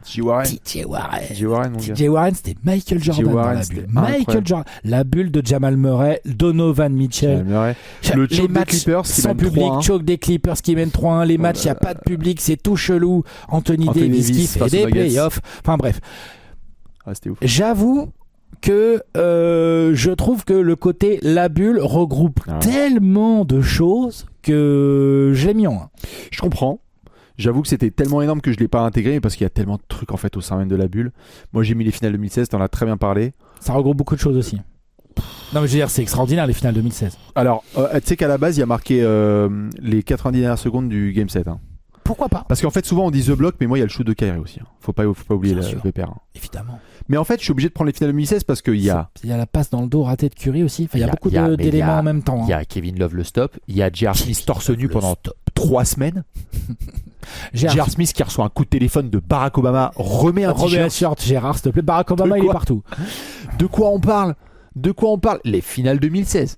mon gars. TJ Warren, c'était Michael Jordan dans la bulle. Michael Jordan. La bulle de Jamal Murray, Donovan Mitchell. Le choke des Clippers qui sans public, choke des Clippers qui mènent 3-1. Les matchs, il n'y a pas de public, c'est tout chelou. Anthony Davis qui fait des playoffs. Enfin bref. C'était ouf. J'avoue que je trouve que le côté la bulle regroupe tellement de choses que je l'ai mis en 1. Je comprends. J'avoue que c'était tellement énorme que je l'ai pas intégré parce qu'il y a tellement de trucs en fait au sein même de la bulle. Moi j'ai mis les finales 2016, t'en as très bien parlé. Ça regroupe beaucoup de choses aussi. Non mais je veux dire c'est extraordinaire les finales 2016. Alors tu sais qu'à la base il y a marqué les 90 dernières secondes du Game 7. Pourquoi pas? Parce qu'en fait souvent on dit The Block, mais moi il y a le shoot de Kyrie aussi. Faut pas oublier le VPR. Évidemment. Mais en fait je suis obligé de prendre les finales 2016 parce qu'il y a la passe dans le dos ratée de Curry aussi. Enfin, il y a beaucoup d'éléments en même temps. Il y a Kevin Love le stop. Il y a J.R. Smith torse nu pendant 3 semaines. J.R. Smith qui reçoit un coup de téléphone de Barack Obama, remet un t-shirt. Gérard, s'il te plaît. Barack Obama il est partout. De quoi on parle? Les finales 2016.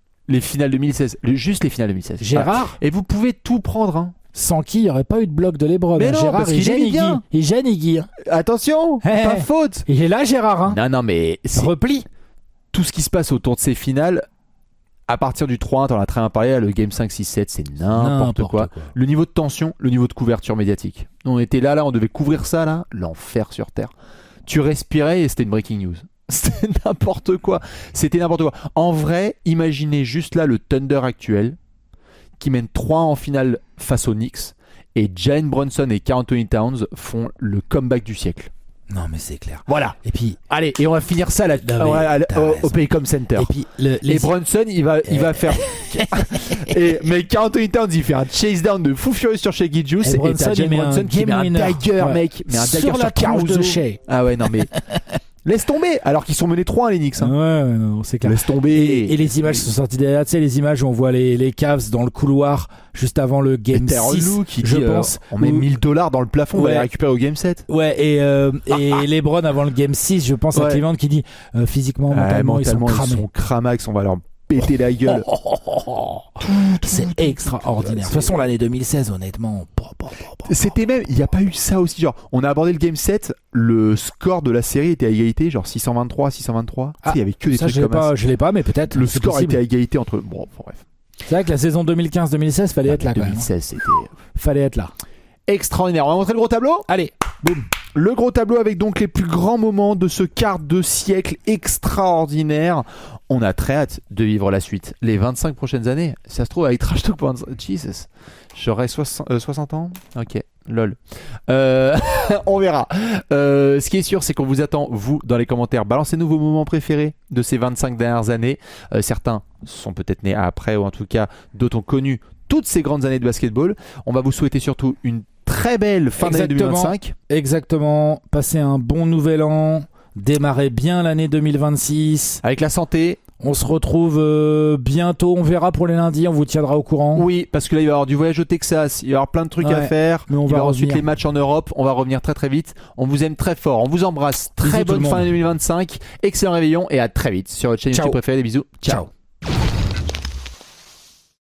Juste les finales 2016. Gérard. Et vous pouvez tout prendre. Sans qui il n'y aurait pas eu de bloc de LeBron. Mais non, Gérard, parce qu'il gêne bien. Il gêne Iggy. Attention, pas faute. Il est là, Gérard. Non, mais repli. Tout ce qui se passe autour de ces finales, à partir du 3-1, t'en as très bien parlé, le Game 5, 6, 7, c'est n'importe quoi. Le niveau de tension, le niveau de couverture médiatique. On était là, on devait couvrir ça, là. L'enfer sur Terre. Tu respirais et c'était une breaking news. C'était n'importe quoi. En vrai, imaginez juste là le Thunder actuel qui mène 3 en finale face aux Knicks et Jalen Brunson et Karl Anthony Towns font le comeback du siècle. Non mais c'est clair. Voilà. Et puis allez, et on va finir ça là au Paycom Center. Et puis Brunson il va faire mais Karl Anthony Towns il fait un chase down de fou furieux sur Shea Gilgeous et t'as Jalen Brunson qui met un dagger mec, mais un dagger sur Caruso. Ah ouais non mais laisse tomber, alors qu'ils sont menés 3 les Knicks. Ouais, non, c'est clair. Laisse tomber. Et les images sont sorties derrière, tu sais, les images où on voit les Cavs dans le couloir juste avant le Game 6. Qui dit, je pense. On met $1000 dans le plafond, on va les récupérer au Game 7. Ouais, et LeBron avant le Game 6, je pense à Cleveland qui dit physiquement, mentalement, ils sont cramés. Ils sont cramax, on va leur péter la gueule. C'est extraordinaire. De toute façon, l'année 2016, honnêtement, c'était même, il n'y a pas eu ça aussi. Genre, on a abordé le Game 7, le score de la série était à égalité, genre 623. Il y avait que des trucs comme ça. Je l'ai pas, mais peut-être. Le score était à égalité entre. Bon, bref. C'est vrai que la saison 2015-2016, fallait être là quand même. 2016, c'était. Fallait être là. Extraordinaire. On va montrer le gros tableau. Allez, boum. Le gros tableau avec donc les plus grands moments de ce quart de siècle extraordinaire. On a très hâte de vivre la suite. Les 25 prochaines années, si ça se trouve avec Trash Talk pour Jesus. J'aurai 60 ans. Ok, lol. On verra. Ce qui est sûr, c'est qu'on vous attend, vous, dans les commentaires. Balancez-nous vos moments préférés de ces 25 dernières années. Certains sont peut-être nés après, ou en tout cas, d'autres ont connu toutes ces grandes années de basketball. On va vous souhaiter surtout une très belle fin d'année 2025. Exactement. Passez un bon nouvel an. Démarrez bien l'année 2026. Avec la santé. On se retrouve bientôt. On verra pour les lundis. On vous tiendra au courant. Oui, parce que là, il va y avoir du voyage au Texas. Il va y avoir plein de trucs à faire. Mais on il va y va avoir ensuite revenir. les matchs en Europe. On va revenir très très vite. On vous aime très fort. On vous embrasse. Très Bisous tout bonne le fin monde. d'année 2025. Excellent réveillon et à très vite sur votre chaîne Ciao. YouTube préférée. Des bisous. Ciao. Ciao.